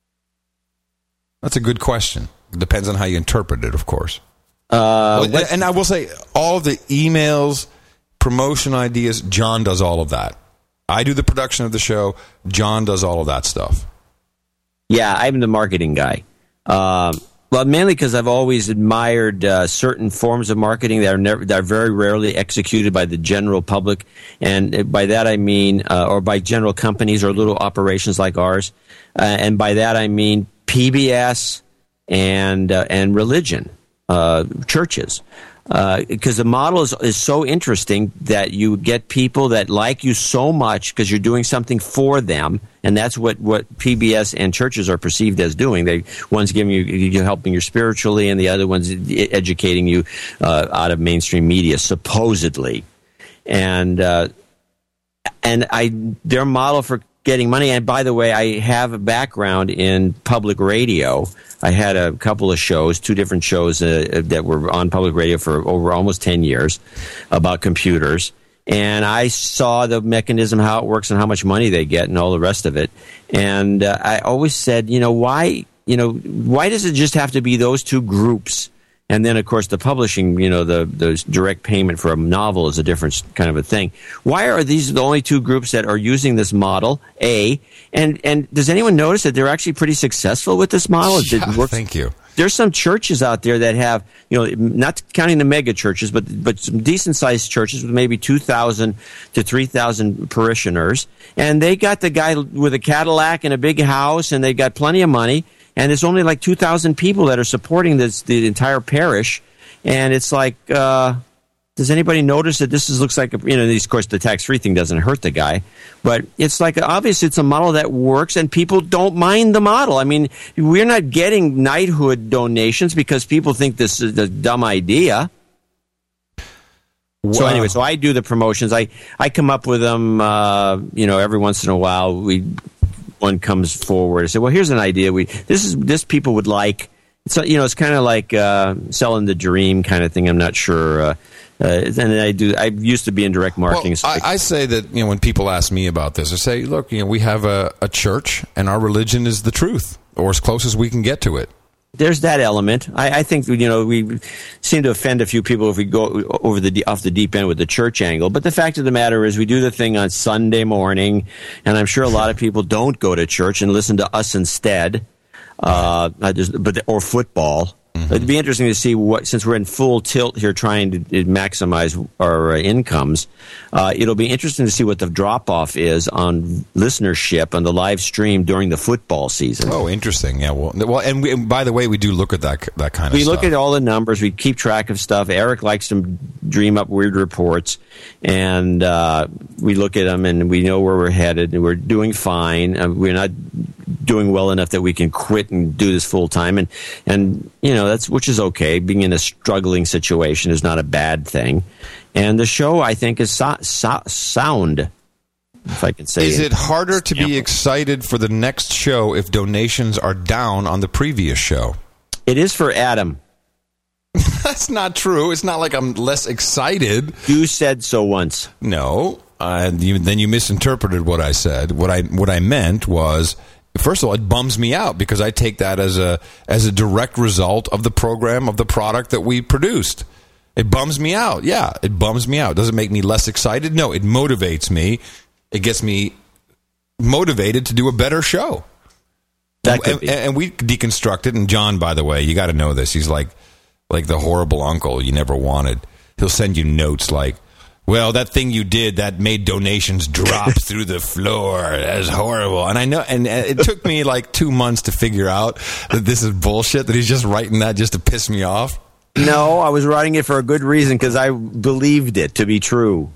That's a good question. Depends on how you interpret it, of course. And I will say, all of the emails, promotion ideas, John does all of that. I do the production of the show. John does all of that stuff. Yeah, I'm the marketing guy. Well, mainly because I've always admired certain forms of marketing that are very rarely executed by the general public, and by that I mean, or by general companies or little operations like ours, and by that I mean PBS and religion, churches. Because the model is so interesting that you get people that like you so much because you're doing something for them, and that's what PBS and churches are perceived as doing. One's giving you helping you spiritually, and the other one's educating you out of mainstream media, supposedly. And their model for getting money. And by the way, I have a background in public radio. I had a couple of shows, 2 different shows that were on public radio for over almost 10 years about computers. And I saw the mechanism, how it works and how much money they get and all the rest of it. And I always said, why does it just have to be those 2 groups? And then, of course, the publishing, the direct payment for a novel is a different kind of a thing. Why are these the only 2 groups that are using this model, A? And does anyone notice that they're actually pretty successful with this model? Yeah, thank you. There's some churches out there that have, not counting the mega churches, but some decent-sized churches with maybe 2,000 to 3,000 parishioners. And they got the guy with a Cadillac and a big house, and they got plenty of money. And there's only like 2,000 people that are supporting the entire parish, and it's like, does Does anybody notice that looks like, of course, the tax-free thing doesn't hurt the guy, but it's like, obviously, it's a model that works, and people don't mind the model. I mean, we're not getting knighthood donations because people think this is a dumb idea. Wow. So anyway, so I do the promotions. I come up with them, every once in a while. One comes forward and say, well, here's an idea. This people would like. So, it's kind of like selling the dream kind of thing. I'm not sure. And I used to be in direct marketing. Well, I say that, when people ask me about this, I say, look, we have a church and our religion is the truth, or as close as we can get to it. There's that element. I think, we seem to offend a few people if we go off the deep end with the church angle. But the fact of the matter is we do the thing on Sunday morning, and I'm sure a lot of people don't go to church and listen to us instead. Or football. Mm-hmm. It'd be interesting to see since we're in full tilt here trying to maximize our incomes, it'll be interesting to see what the drop-off is on listenership on the live stream during the football season. Oh, interesting. Yeah, and by the way, we do look at that kind of stuff. We look at all the numbers. We keep track of stuff. Eric likes to dream up weird reports, and we look at them, and we know where we're headed, and we're doing fine. We're not doing well enough that we can quit and do this full time, and which is okay. Being in a struggling situation is not a bad thing, and the show I think is sound. If I can say, is it harder to be excited for the next show if donations are down on the previous show? It is for Adam. That's not true. It's not like I'm less excited. You said so once. No, then you misinterpreted what I said. What I meant was, first of all, it bums me out because I take that as a direct result of the program, of the product that we produced. It bums me out. Yeah, it bums me out. Does it make me less excited? No, it motivates me. It gets me motivated to do a better show. And we deconstructed. And John, by the way, you got to know this. He's like the horrible uncle you never wanted. He'll send you notes like, well, that thing you did that made donations drop through the floor. That's horrible. And I know, and it took me like 2 months to figure out that this is bullshit, that he's just writing that just to piss me off. No, I was writing it for a good reason because I believed it to be true.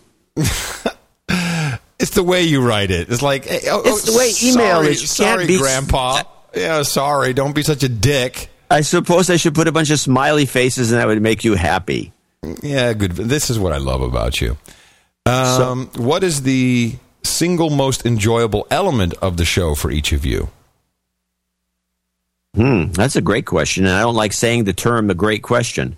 It's the way you write it. It's like, it's the way email is. Sorry, Grandpa. Yeah, sorry. Don't be such a dick. I suppose I should put a bunch of smiley faces and that would make you happy. Yeah, good. This is what I love about you. What is the single most enjoyable element of the show for each of you? That's a great question, and I don't like saying the term "a great question,"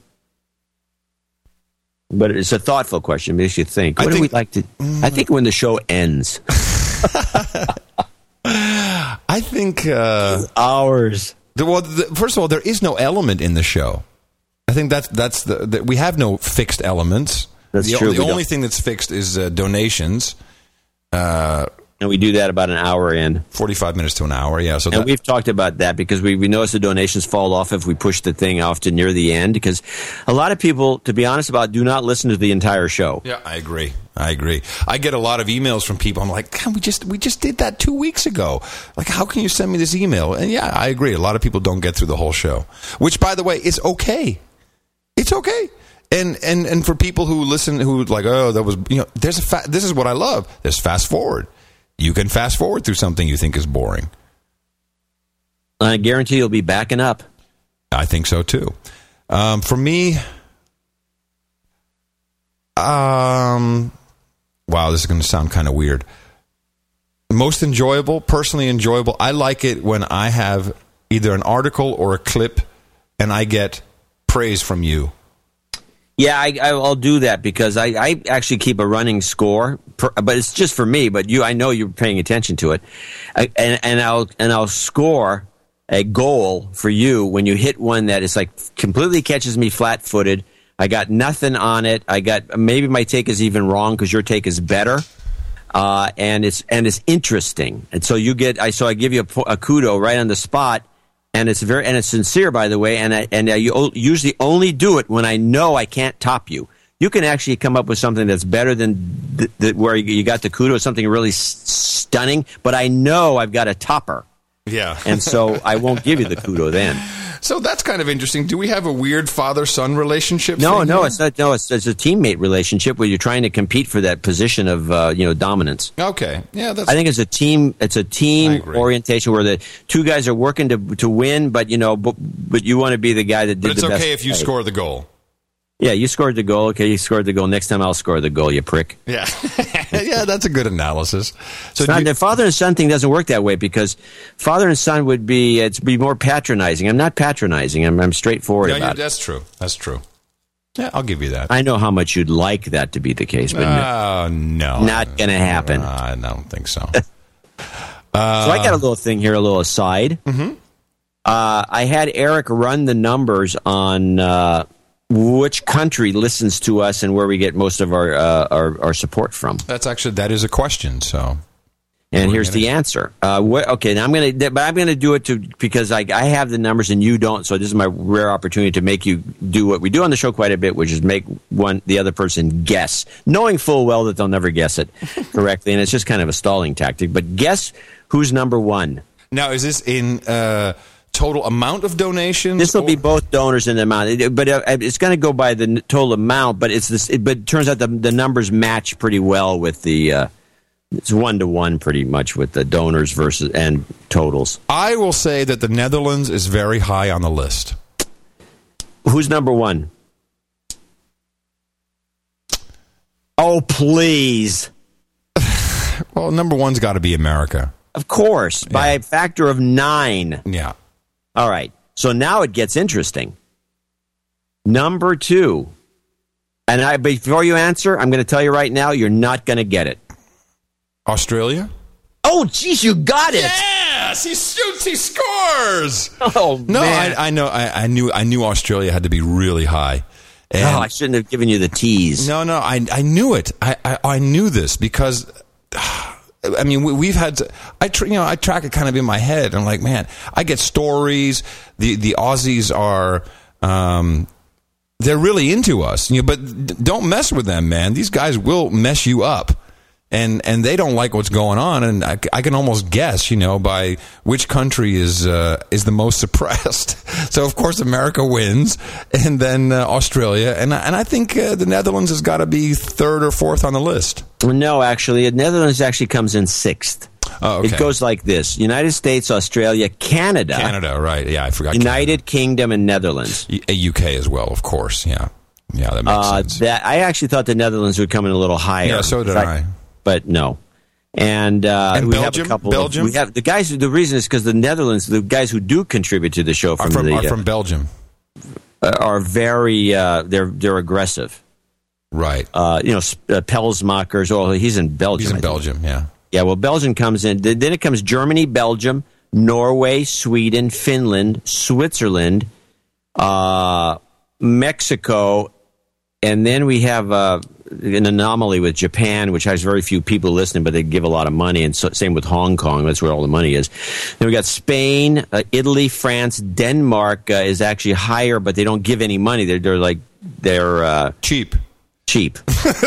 but it's a thoughtful question. It makes you think. What do we like to? I think when the show ends. I think hours. First of all, there is no element in the show. I think that's we have no fixed elements. That's true. The only thing that's fixed is donations. And we do that about an hour in. 45 minutes to an hour, yeah. So we've talked about that because we notice the donations fall off if we push the thing off to near the end, because a lot of people, to be honest about, do not listen to the entire show. Yeah, I agree. I get a lot of emails from people. I'm like, God, we just did that 2 weeks ago. Like, how can you send me this email? And yeah, I agree. A lot of people don't get through the whole show, which, by the way, is okay. It's okay. And for people who listen, who like, oh, that was, there's this is what I love. There's fast forward. You can fast forward through something you think is boring. I guarantee you'll be backing up. I think so too. For me, wow, this is going to sound kind of weird. Most enjoyable, personally enjoyable, I like it when I have either an article or a clip and I get praise from you. Yeah, I'll do that because I actually keep a running score, but it's just for me. But I know you're paying attention to it, and I'll score a goal for you when you hit one that is like completely catches me flat-footed. I got nothing on it. Maybe my take is even wrong because your take is better, and it's interesting. And so I give you a kudo right on the spot. And it's sincere, by the way. And I usually only do it when I know I can't top you. You can actually come up with something that's better than where you got the kudo, something really stunning. But I know I've got a topper. Yeah. And so I won't give you the kudo then. So that's kind of interesting. Do we have a weird father-son relationship? No, thing no, here? it's not. No, it's a teammate relationship where you're trying to compete for that position of dominance. Okay, yeah, that's. I think it's a team. It's a team orientation where the two guys are working to win, but you want to be the guy that did the best. But it's okay if you score the goal. Yeah, you scored the goal. Okay, you scored the goal. Next time I'll score the goal, you prick. Yeah, yeah, that's a good analysis. So the father and son thing doesn't work that way because father and son would be more patronizing. I'm not patronizing. I'm straightforward about it. That's true. That's true. Yeah, I'll give you that. I know how much you'd like that to be the case, but no, not going to happen. I don't think so. So I got a little thing here, a little aside. Mm-hmm. I had Eric run the numbers on which country listens to us and where we get most of our support from. That is a question. So, and here's the answer. Okay, now I'm gonna do it because I have the numbers and you don't. So this is my rare opportunity to make you do what we do on the show quite a bit, which is make the other person guess, knowing full well that they'll never guess it correctly, and it's just kind of a stalling tactic. But guess who's number one? Now, is this in total amount of donations? This will be both donors and the amount, but it's going to go by the total amount. But but it turns out the numbers match pretty well with the. It's 1-to-1 pretty much with the donors versus and totals. I will say that the Netherlands is very high on the list. Who's number one? Oh, please. Well, number one's got to be America. Of course, by a factor of 9. Yeah. All right. So now it gets interesting. Number 2. And before you answer, I'm going to tell you right now, you're not going to get it. Australia? Oh, geez, you got it. Yes, he shoots, he scores. Oh, no, man. I know. I knew Australia had to be really high. And I shouldn't have given you the tease. No, I knew it. I knew this because, I mean, we've had. I track it kind of in my head. I'm like, man, I get stories. The Aussies are. They're really into us, but don't mess with them, man. These guys will mess you up. And they don't like what's going on, and I can almost guess, by which country is the most suppressed. So of course America wins, and then Australia, and I think the Netherlands has got to be 3rd or 4th on the list. No, actually, the Netherlands actually comes in 6th. Oh, okay. It goes like this: United States, Australia, Canada. Canada, right? Yeah, I forgot. United Kingdom and Netherlands. UK as well, of course. Yeah, that makes sense. I actually thought the Netherlands would come in a little higher. Yeah, so did I. But no. And we Belgium? have a couple Belgium? we have the guys. The reason is because the Netherlands, the guys who do contribute to the show are from Belgium, are very they're aggressive. Right. Pelsmakers. Oh, he's in Belgium. He's in Belgium. Yeah. Yeah. Well, Belgium comes in. Then it comes Germany, Belgium, Norway, Sweden, Finland, Switzerland, Mexico, and then we have an anomaly with Japan, which has very few people listening, but they give a lot of money, and same with Hong Kong. That's where all the money is. Then we got Spain, Italy, France, Denmark is actually higher, but they don't give any money. They're cheap. Cheap.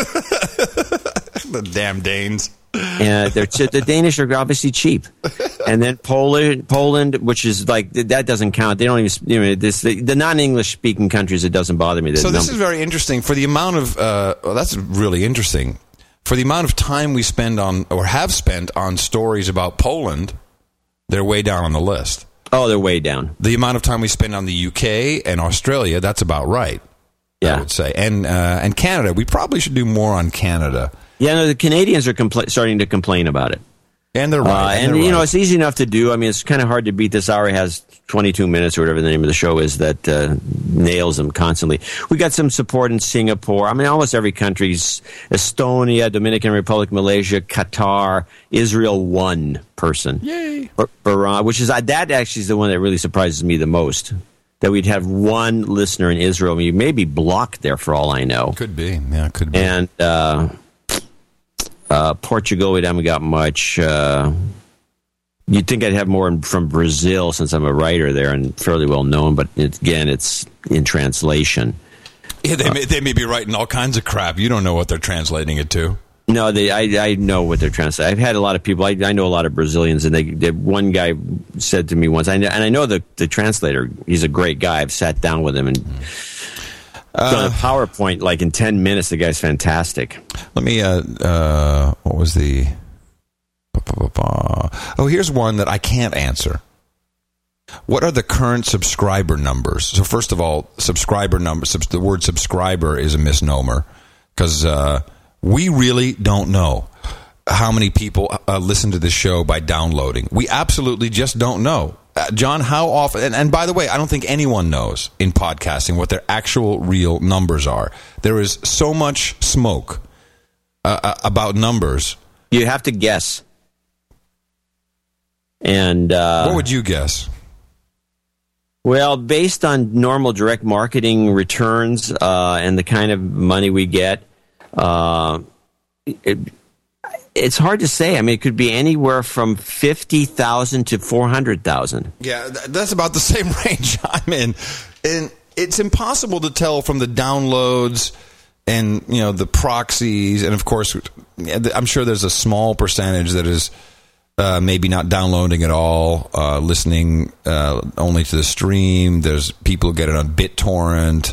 The damn Danes. And the Danish are obviously cheap, and then Poland, which is like that doesn't count. They don't even the non-English speaking countries. It doesn't bother me. So this is very interesting for the amount of. That's really interesting for the amount of time we spend on or have spent on stories about Poland. They're way down on the list. Oh, they're way down. The amount of time we spend on the UK and Australia, that's about right. Yeah. I would say, and Canada. We probably should do more on Canada. Yeah, no, the Canadians are starting to complain about it. And they're right. It's easy enough to do. I mean, it's kind of hard to beat. This hour has 22 minutes or whatever the name of the show is that nails them constantly. We got some support in Singapore. I mean, almost every country's Estonia, Dominican Republic, Malaysia, Qatar, Israel, 1 person. Yay. Iran, which is that actually is the one that really surprises me the most. That we'd have 1 listener in Israel. I mean, you may be blocked there for all I know. Could be. Yeah, could be. And Portugal, we haven't got much. You'd think I'd have more from Brazil since I'm a writer there and fairly well known, but it's in translation. Yeah, they may be writing all kinds of crap. You don't know what they're translating it to. No, I know what they're trying to say. I've had a lot of people. I know a lot of Brazilians, and one guy said to me once, and I know the translator. He's a great guy. I've sat down with him and done a PowerPoint like in 10 minutes. The guy's fantastic. Let me. What was the? Oh, here's one that I can't answer. What are the current subscriber numbers? So first of all, subscriber numbers. The word subscriber is a misnomer because we really don't know how many people listen to this show by downloading. We absolutely just don't know. John, how often? And by the way, I don't think anyone knows in podcasting what their actual real numbers are. There is so much smoke about numbers. You have to guess. And what would you guess? Well, based on normal direct marketing returns and the kind of money we get, it's hard to say. I mean, it could be anywhere from 50,000 to 400,000. Yeah, that's about the same range I'm in. And it's impossible to tell from the downloads and, the proxies. And, of course, I'm sure there's a small percentage that is maybe not downloading at all, listening only to the stream. There's people who get it on BitTorrent.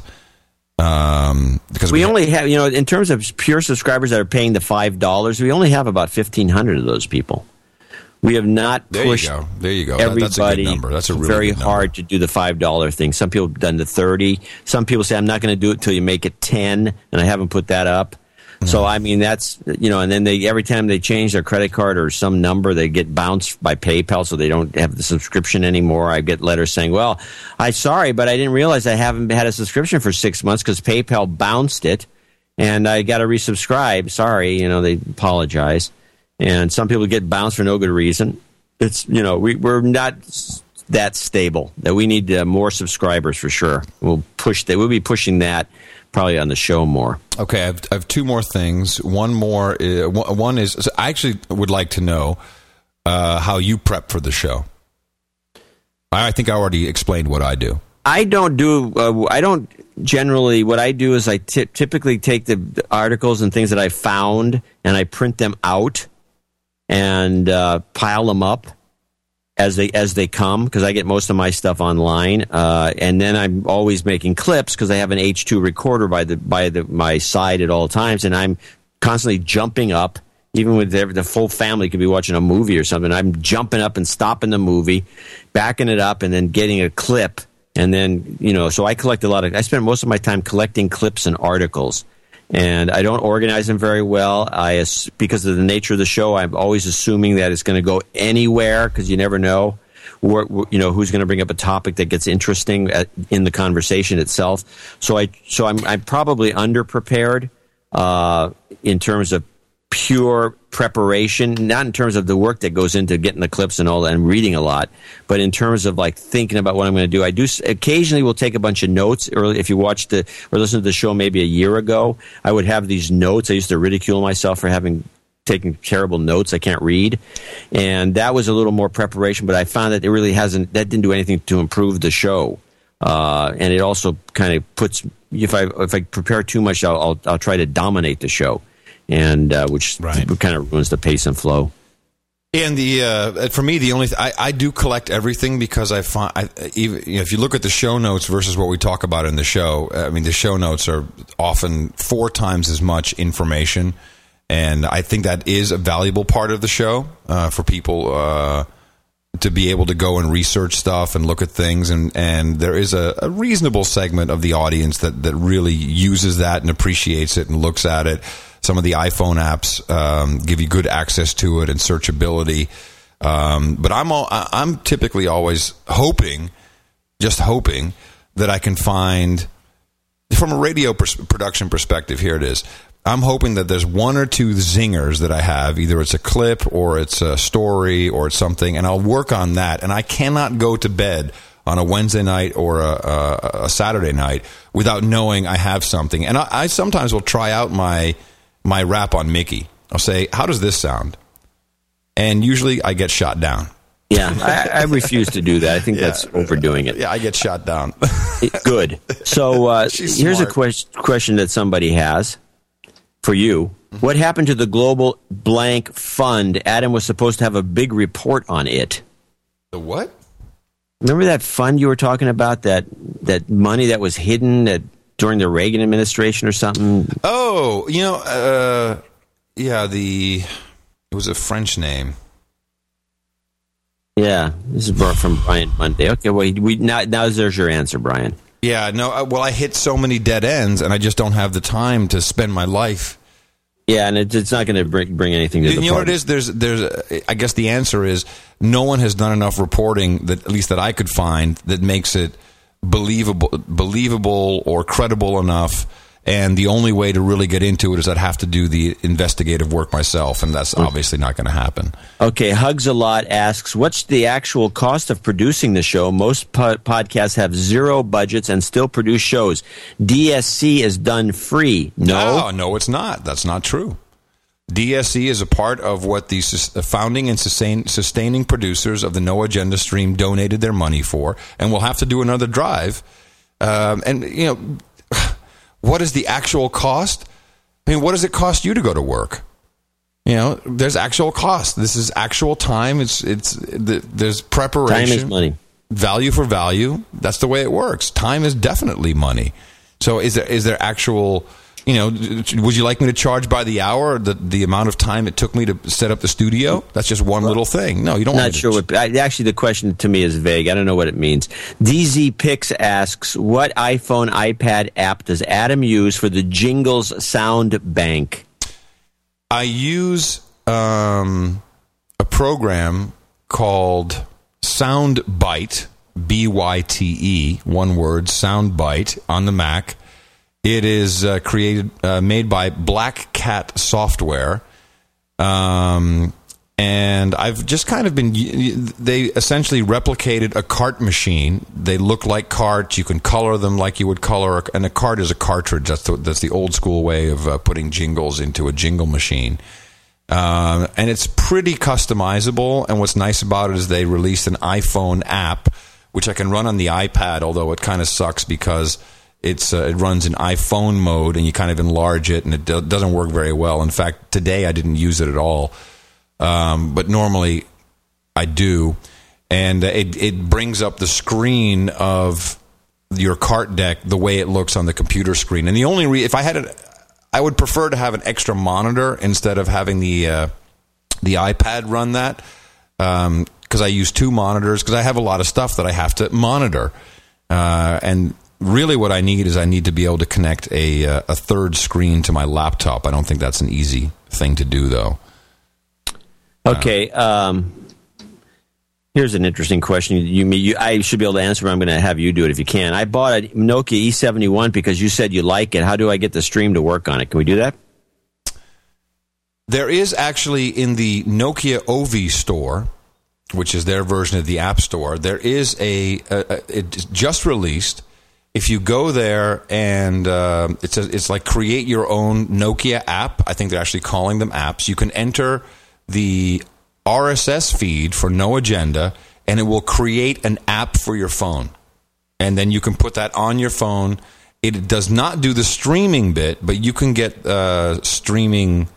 Because we only have, in terms of pure subscribers that are paying the $5, we only have about 1,500 of those people. We have not pushed there you go. Everybody. That's a good number. That's a really very good number. hard to do the $5 thing. Some people have done the 30. Some people say, I'm not going to do it until you make it 10, and I haven't put that up. So, I mean, that's, and then every time they change their credit card or some number, they get bounced by PayPal, so they don't have the subscription anymore. I get letters saying, well, I'm sorry, but I didn't realize I haven't had a subscription for 6 months because PayPal bounced it, and I got to resubscribe. Sorry, they apologize. And some people get bounced for no good reason. It's, we're not that stable, that we need more subscribers for sure. We'll be pushing that probably on the show more. Okay, I have two more things. One is so I actually would like to know how you prep for the show. I think I already explained what I do. I don't generally, what I do is I typically take the articles and things that I found and I print them out and pile them up as they come, because I get most of my stuff online, and then I'm always making clips because I have an H2 recorder by my side at all times, and I'm constantly jumping up. Even with the full family could be watching a movie or something, I'm jumping up and stopping the movie, backing it up, and then getting a clip, and then so I collect I spend most of my time collecting clips and articles. And I don't organize them very well. Because of the nature of the show, I'm always assuming that it's going to go anywhere because you never know, who's going to bring up a topic that gets interesting in the conversation itself. So I'm probably underprepared in terms of pure preparation, not in terms of the work that goes into getting the clips and all that and reading a lot, but in terms of like thinking about what I'm going to do. I do occasionally will take a bunch of notes. Or if you watched or listened to the show maybe a year ago, I would have these notes. I used to ridicule myself for taking terrible notes I can't read, and that was a little more preparation. But I found that that didn't do anything to improve the show, and it also kind of puts if I prepare too much, I'll try to dominate the show. And which kind of ruins the pace and flow. And for me, the only I do collect everything because I find if you look at the show notes versus what we talk about in the show, I mean the show notes are often 4 times as much information, and I think that is a valuable part of the show for people to be able to go and research stuff and look at things, and there is a reasonable segment of the audience that really uses that and appreciates it and looks at it. Some of the iPhone apps give you good access to it and searchability, but I'm typically always hoping that I can find, from a radio production perspective, here it is. I'm hoping that there's 1 or 2 zingers that I have. Either it's a clip or it's a story or it's something, and I'll work on that. And I cannot go to bed on a Wednesday night or a Saturday night without knowing I have something. And I sometimes will try out my rap on Mickey. I'll say, how does this sound? And usually I get shot down. Yeah, I refuse to do that. I think that's overdoing it. Yeah, I get shot down. Good. So here's a question that somebody has for you. What happened to the Global Blank Fund? Adam was supposed to have a big report on it. The what? Remember that fund you were talking about? That money that was hidden during the Reagan administration or something? Oh, it was a French name. Yeah, this is from Brian Monday. Okay, well, now there's your answer, Brian. Yeah, no, well, I hit so many dead ends, and I just don't have the time to spend my life. Yeah, and it's not going to bring anything to the party. You know what it is? There's. I guess the answer is no one has done enough reporting that, at least that I could find, that makes it believable or credible enough. And the only way to really get into it is I'd have to do the investigative work myself, and that's obviously not going to happen. Okay, Hugs a Lot asks, what's the actual cost of producing the show? Most podcasts have zero budgets and still produce shows. DSC is done free. No, it's not. That's not true. DSC is a part of what the founding and sustaining producers of the No Agenda stream donated their money for, and we'll have to do another drive. What is the actual cost? I mean, what does it cost you to go to work? There's actual cost. This is actual time. There's preparation. Time is money. Value for value. That's the way it works. Time is definitely money. So is there actual? Would you like me to charge by the hour the amount of time it took me to set up the studio? That's just one little thing. No, you don't. Not sure. Actually, the question to me is vague. I don't know what it means. DZ Pix asks, what iPhone, iPad app does Adam use for the Jingles Sound Bank? I use a program called SoundBite, BYTE, one word, SoundBite on the Mac. It is made by Black Cat Software, and I've just kind of been. They essentially replicated a cart machine. They look like carts. You can color them like you would color, and a cart is a cartridge. That's the old school way of putting jingles into a jingle machine, and it's pretty customizable. And what's nice about it is they released an iPhone app, which I can run on the iPad. Although it kind of sucks because it runs in iPhone mode, and you kind of enlarge it, and it doesn't work very well. In fact, today I didn't use it at all, but normally I do. And it brings up the screen of your cart deck the way it looks on the computer screen. And the only if I had it, I would prefer to have an extra monitor instead of having the iPad run that, because I use two monitors because I have a lot of stuff that I have to monitor, and really what I need to be able to connect a third screen to my laptop. I don't think that's an easy thing to do, though. Okay. Here's an interesting question. I should be able to answer, but I'm going to have you do it if you can. I bought a Nokia E71 because you said you like it. How do I get the stream to work on it? Can we do that? There is actually in the Nokia Ovi store, which is their version of the App Store, there is it's just released. If you go there and it's like create your own Nokia app. I think they're actually calling them apps. You can enter the RSS feed for No Agenda, and it will create an app for your phone. And then you can put that on your phone. It does not do the streaming bit, but you can get streaming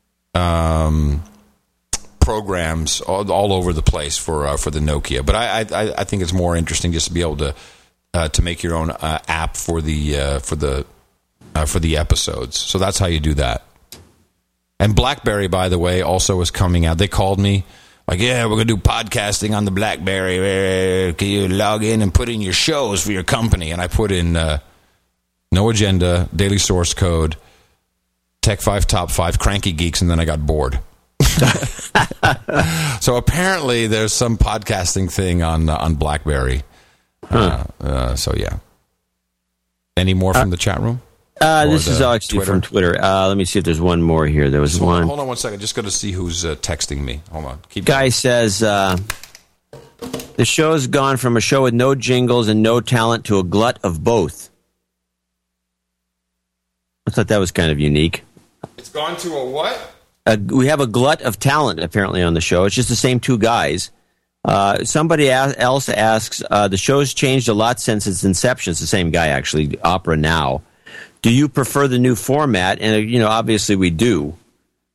programs all over the place for the Nokia. But I think it's more interesting just to be able to make your own app for the episodes. So that's how you do that. And BlackBerry, by the way, also is coming out. They called me like, yeah, we're going to do podcasting on the BlackBerry. Can you log in and put in your shows for your company? And I put in No Agenda, Daily Source Code, Tech 5 Top 5, Cranky Geeks, and then I got bored. So apparently there's some podcasting thing on BlackBerry. So yeah. Any more from the chat room? This is actually Twitter? From Twitter. Let me see if there's one more here. There was one. Hold on 1 second. Just got to see who's texting me. Hold on. Guy says the show's gone from a show with no jingles and no talent to a glut of both. I thought that was kind of unique. It's gone to a what? We have a glut of talent apparently on the show. It's just the same two guys. Somebody else asks, the show's changed a lot since its inception. It's the same guy, actually, Opera Now. Do you prefer the new format? And, obviously we do.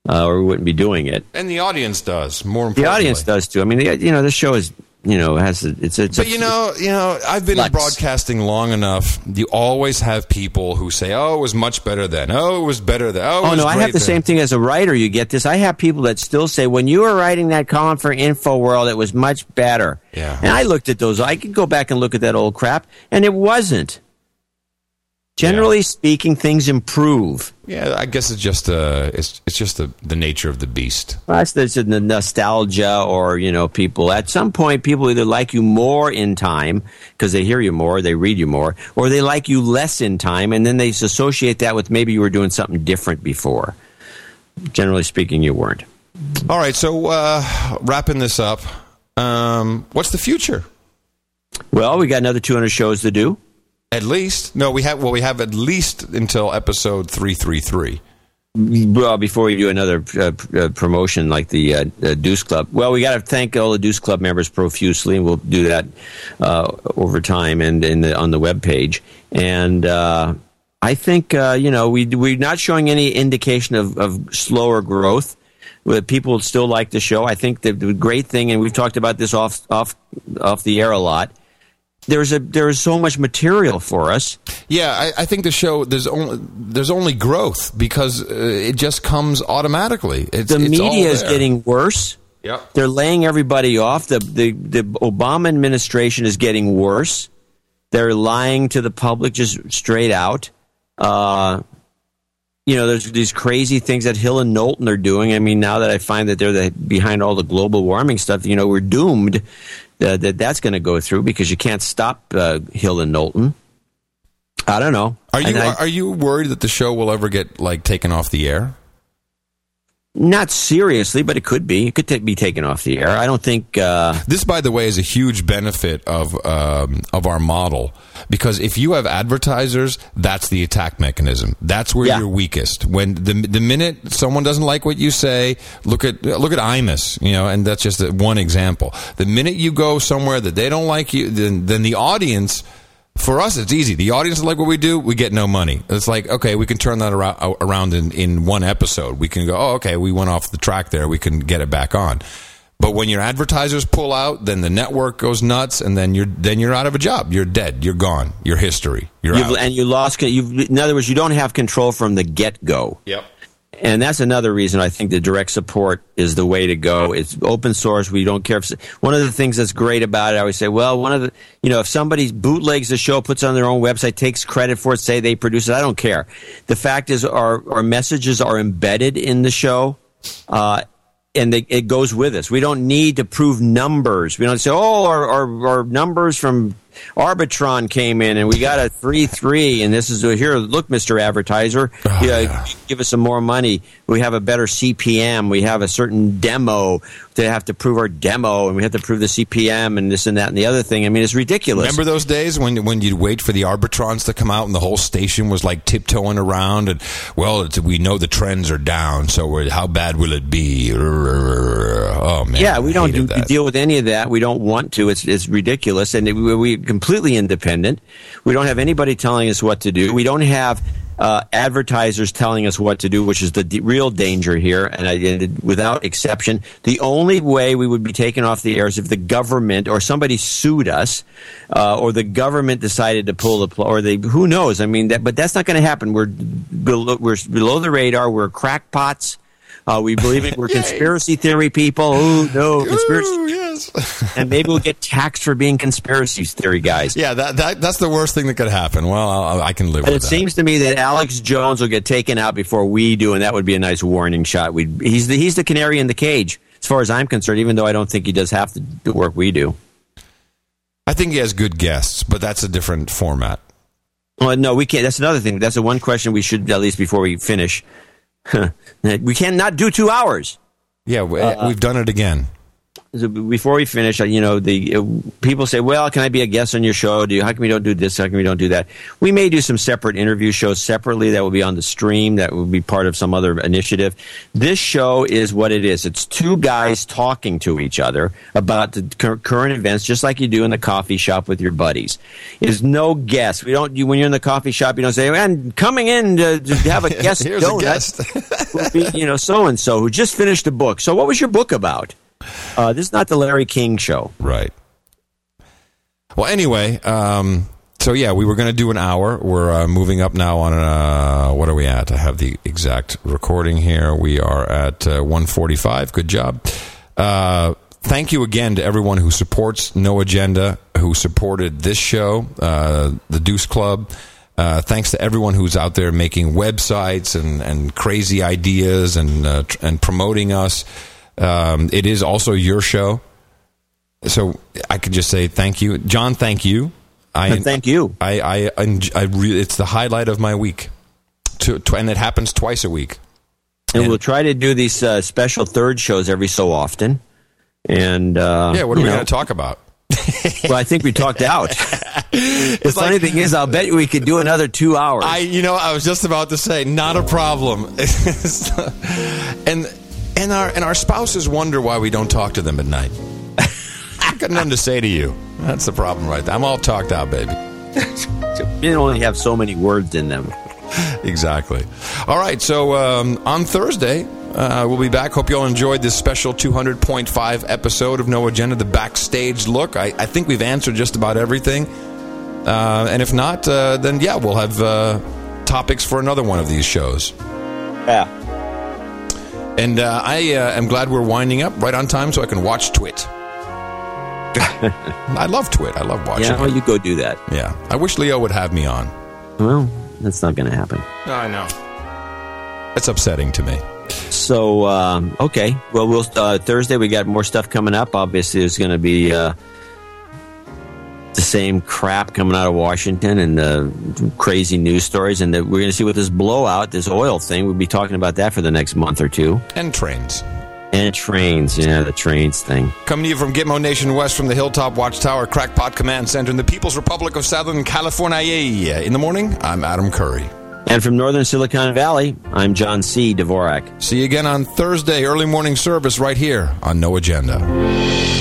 or we wouldn't be doing it. And the audience does, more importantly. The audience does, too. I mean, this show is, But I've been in broadcasting long enough. You always have people who say, "Oh, it was much better then. Oh, it was better then. Oh, it was no, I have the same thing as a writer. You get this. I have people that still say, when you were writing that column for InfoWorld, it was much better. Yeah. And I looked at those. I could go back and look at that old crap, and it wasn't. Generally speaking, things improve. Yeah, I guess it's just the nature of the beast. Well, that's the nostalgia, or people. At some point, people either like you more in time because they hear you more, they read you more, or they like you less in time, and then they associate that with maybe you were doing something different before. Generally speaking, you weren't. All right, so wrapping this up, what's the future? Well, we got another 200 shows to do. At least. No, we have at least until episode 333. Well, before we do another promotion like the Deuce Club. Well, we got to thank all the Deuce Club members profusely, and we'll do that over time and on the webpage. And I think, we're not showing any indication of slower growth. People still like the show. I think the great thing, and we've talked about this off the air a lot, there's so much material for us. Yeah, I think the show there's only growth because it just comes automatically. The media is getting worse. Yep. They're laying everybody off. The Obama administration is getting worse. They're lying to the public just straight out. There's these crazy things that Hill and Knowlton are doing. I mean, now that I find that they're behind all the global warming stuff, we're doomed. That's going to go through because you can't stop Hill and Knowlton. I don't know. Are you worried that the show will ever get taken off the air? Not seriously, but it could be. It could be taken off the air. I don't think this, by the way, is a huge benefit of our model, because if you have advertisers, that's the attack mechanism. That's where you're weakest. When the minute someone doesn't like what you say, look at Imus, and that's just one example. The minute you go somewhere that they don't like you, then the audience. For us, it's easy. The audience like what we do, we get no money. It's like, okay, we can turn that around in one episode. We can go, oh, okay, we went off the track there. We can get it back on. But when your advertisers pull out, then the network goes nuts, and then you're out of a job. You're dead. You're gone. You're history. You're out. And you lost. In other words, you don't have control from the get-go. Yep. And that's another reason I think the direct support is the way to go. It's open source. We don't care. One of the things that's great about it, I always say, well, if somebody bootlegs the show, puts it on their own website, takes credit for it, say they produce it, I don't care. The fact is our messages are embedded in the show, and it goes with us. We don't need to prove numbers. We don't say, our numbers from Arbitron came in and we got a 3.3, and this is here. Look, Mr. Advertiser, give us some more money. We have a better CPM. We have a certain demo. They have to prove our demo, and we have to prove the CPM and this and that and the other thing. I mean, it's ridiculous. Remember those days when you'd wait for the Arbitrons to come out and the whole station was tiptoeing around and, well, we know the trends are down, so how bad will it be? Oh, man. Yeah, we don't deal with any of that. We don't want to. It's ridiculous. And we're completely independent. We don't have anybody telling us what to do. We don't have advertisers telling us what to do, which is the real danger here. And without exception, the only way we would be taken off the air is if the government or somebody sued us, or the government decided to pull the plug, or who knows? I mean, but that's not going to happen. We're below the radar. We're crackpots. We believe it. We're conspiracy theory people. Oh, no, conspiracy. Ooh, yes. And maybe we'll get taxed for being conspiracy theory guys. Yeah, that's the worst thing that could happen. Well, I can live with that. It seems to me that Alex Jones will get taken out before we do, and that would be a nice warning shot. He's the canary in the cage, as far as I'm concerned, even though I don't think he does half the work we do. I think he has good guests, but that's a different format. Well, no, we can't. That's another thing. That's the one question we should, at least before we finish. We can't not do 2 hours. Yeah, we've done it again. before we finish, people say, well, can I be a guest on your show? How come we don't do this? How come we don't do that? We may do some separate interview shows separately that will be on the stream. That will be part of some other initiative. This show is what it is. It's two guys talking to each other about the current events, just like you do in the coffee shop with your buddies. There's no guest. When you're in the coffee shop, you don't say, I'm coming in to have a guest. Here's a guest. So-and-so who just finished a book. So what was your book about? This is not the Larry King show. Right. Well, anyway, we were going to do an hour. We're moving up now on, what are we at? I have the exact recording here. We are at 1:45. Good job. Thank you again to everyone who supports No Agenda, who supported this show, the Deuce Club. Thanks to everyone who's out there making websites and crazy ideas and promoting us. It is also your show, so I could just say thank you, John. Thank you. Thank you. I really, it's the highlight of my week, and it happens twice a week. And we'll try to do these special third shows every so often. And what are we going to talk about? Well, I think we talked out. The funny thing is, I'll bet you we could do another 2 hours. I was just about to say, not a problem. And our spouses wonder why we don't talk to them at night. I've got nothing to say to you. That's the problem right there. I'm all talked out, baby. You only have so many words in them. Exactly. All right, so on Thursday, we'll be back. Hope you all enjoyed this special 200.5 episode of No Agenda, the backstage look. I think we've answered just about everything. And if not, then we'll have topics for another one of these shows. Yeah. And I am glad we're winding up right on time so I can watch Twit. I love Twit. I love watching it. Yeah, well, you go do that. Yeah. I wish Leo would have me on. Well, that's not going to happen. No, I know. It's upsetting to me. So, okay. Well, Thursday we got more stuff coming up. Obviously, there's going to be the same crap coming out of Washington and crazy news stories. And we're going to see what this blowout, this oil thing, we'll be talking about that for the next month or two. And trains. And trains, the trains thing. Coming to you from Gitmo Nation West from the Hilltop Watchtower Crackpot Command Center in the People's Republic of Southern California. In the morning, I'm Adam Curry. And from Northern Silicon Valley, I'm John C. Dvorak. See you again on Thursday, early morning service right here on No Agenda.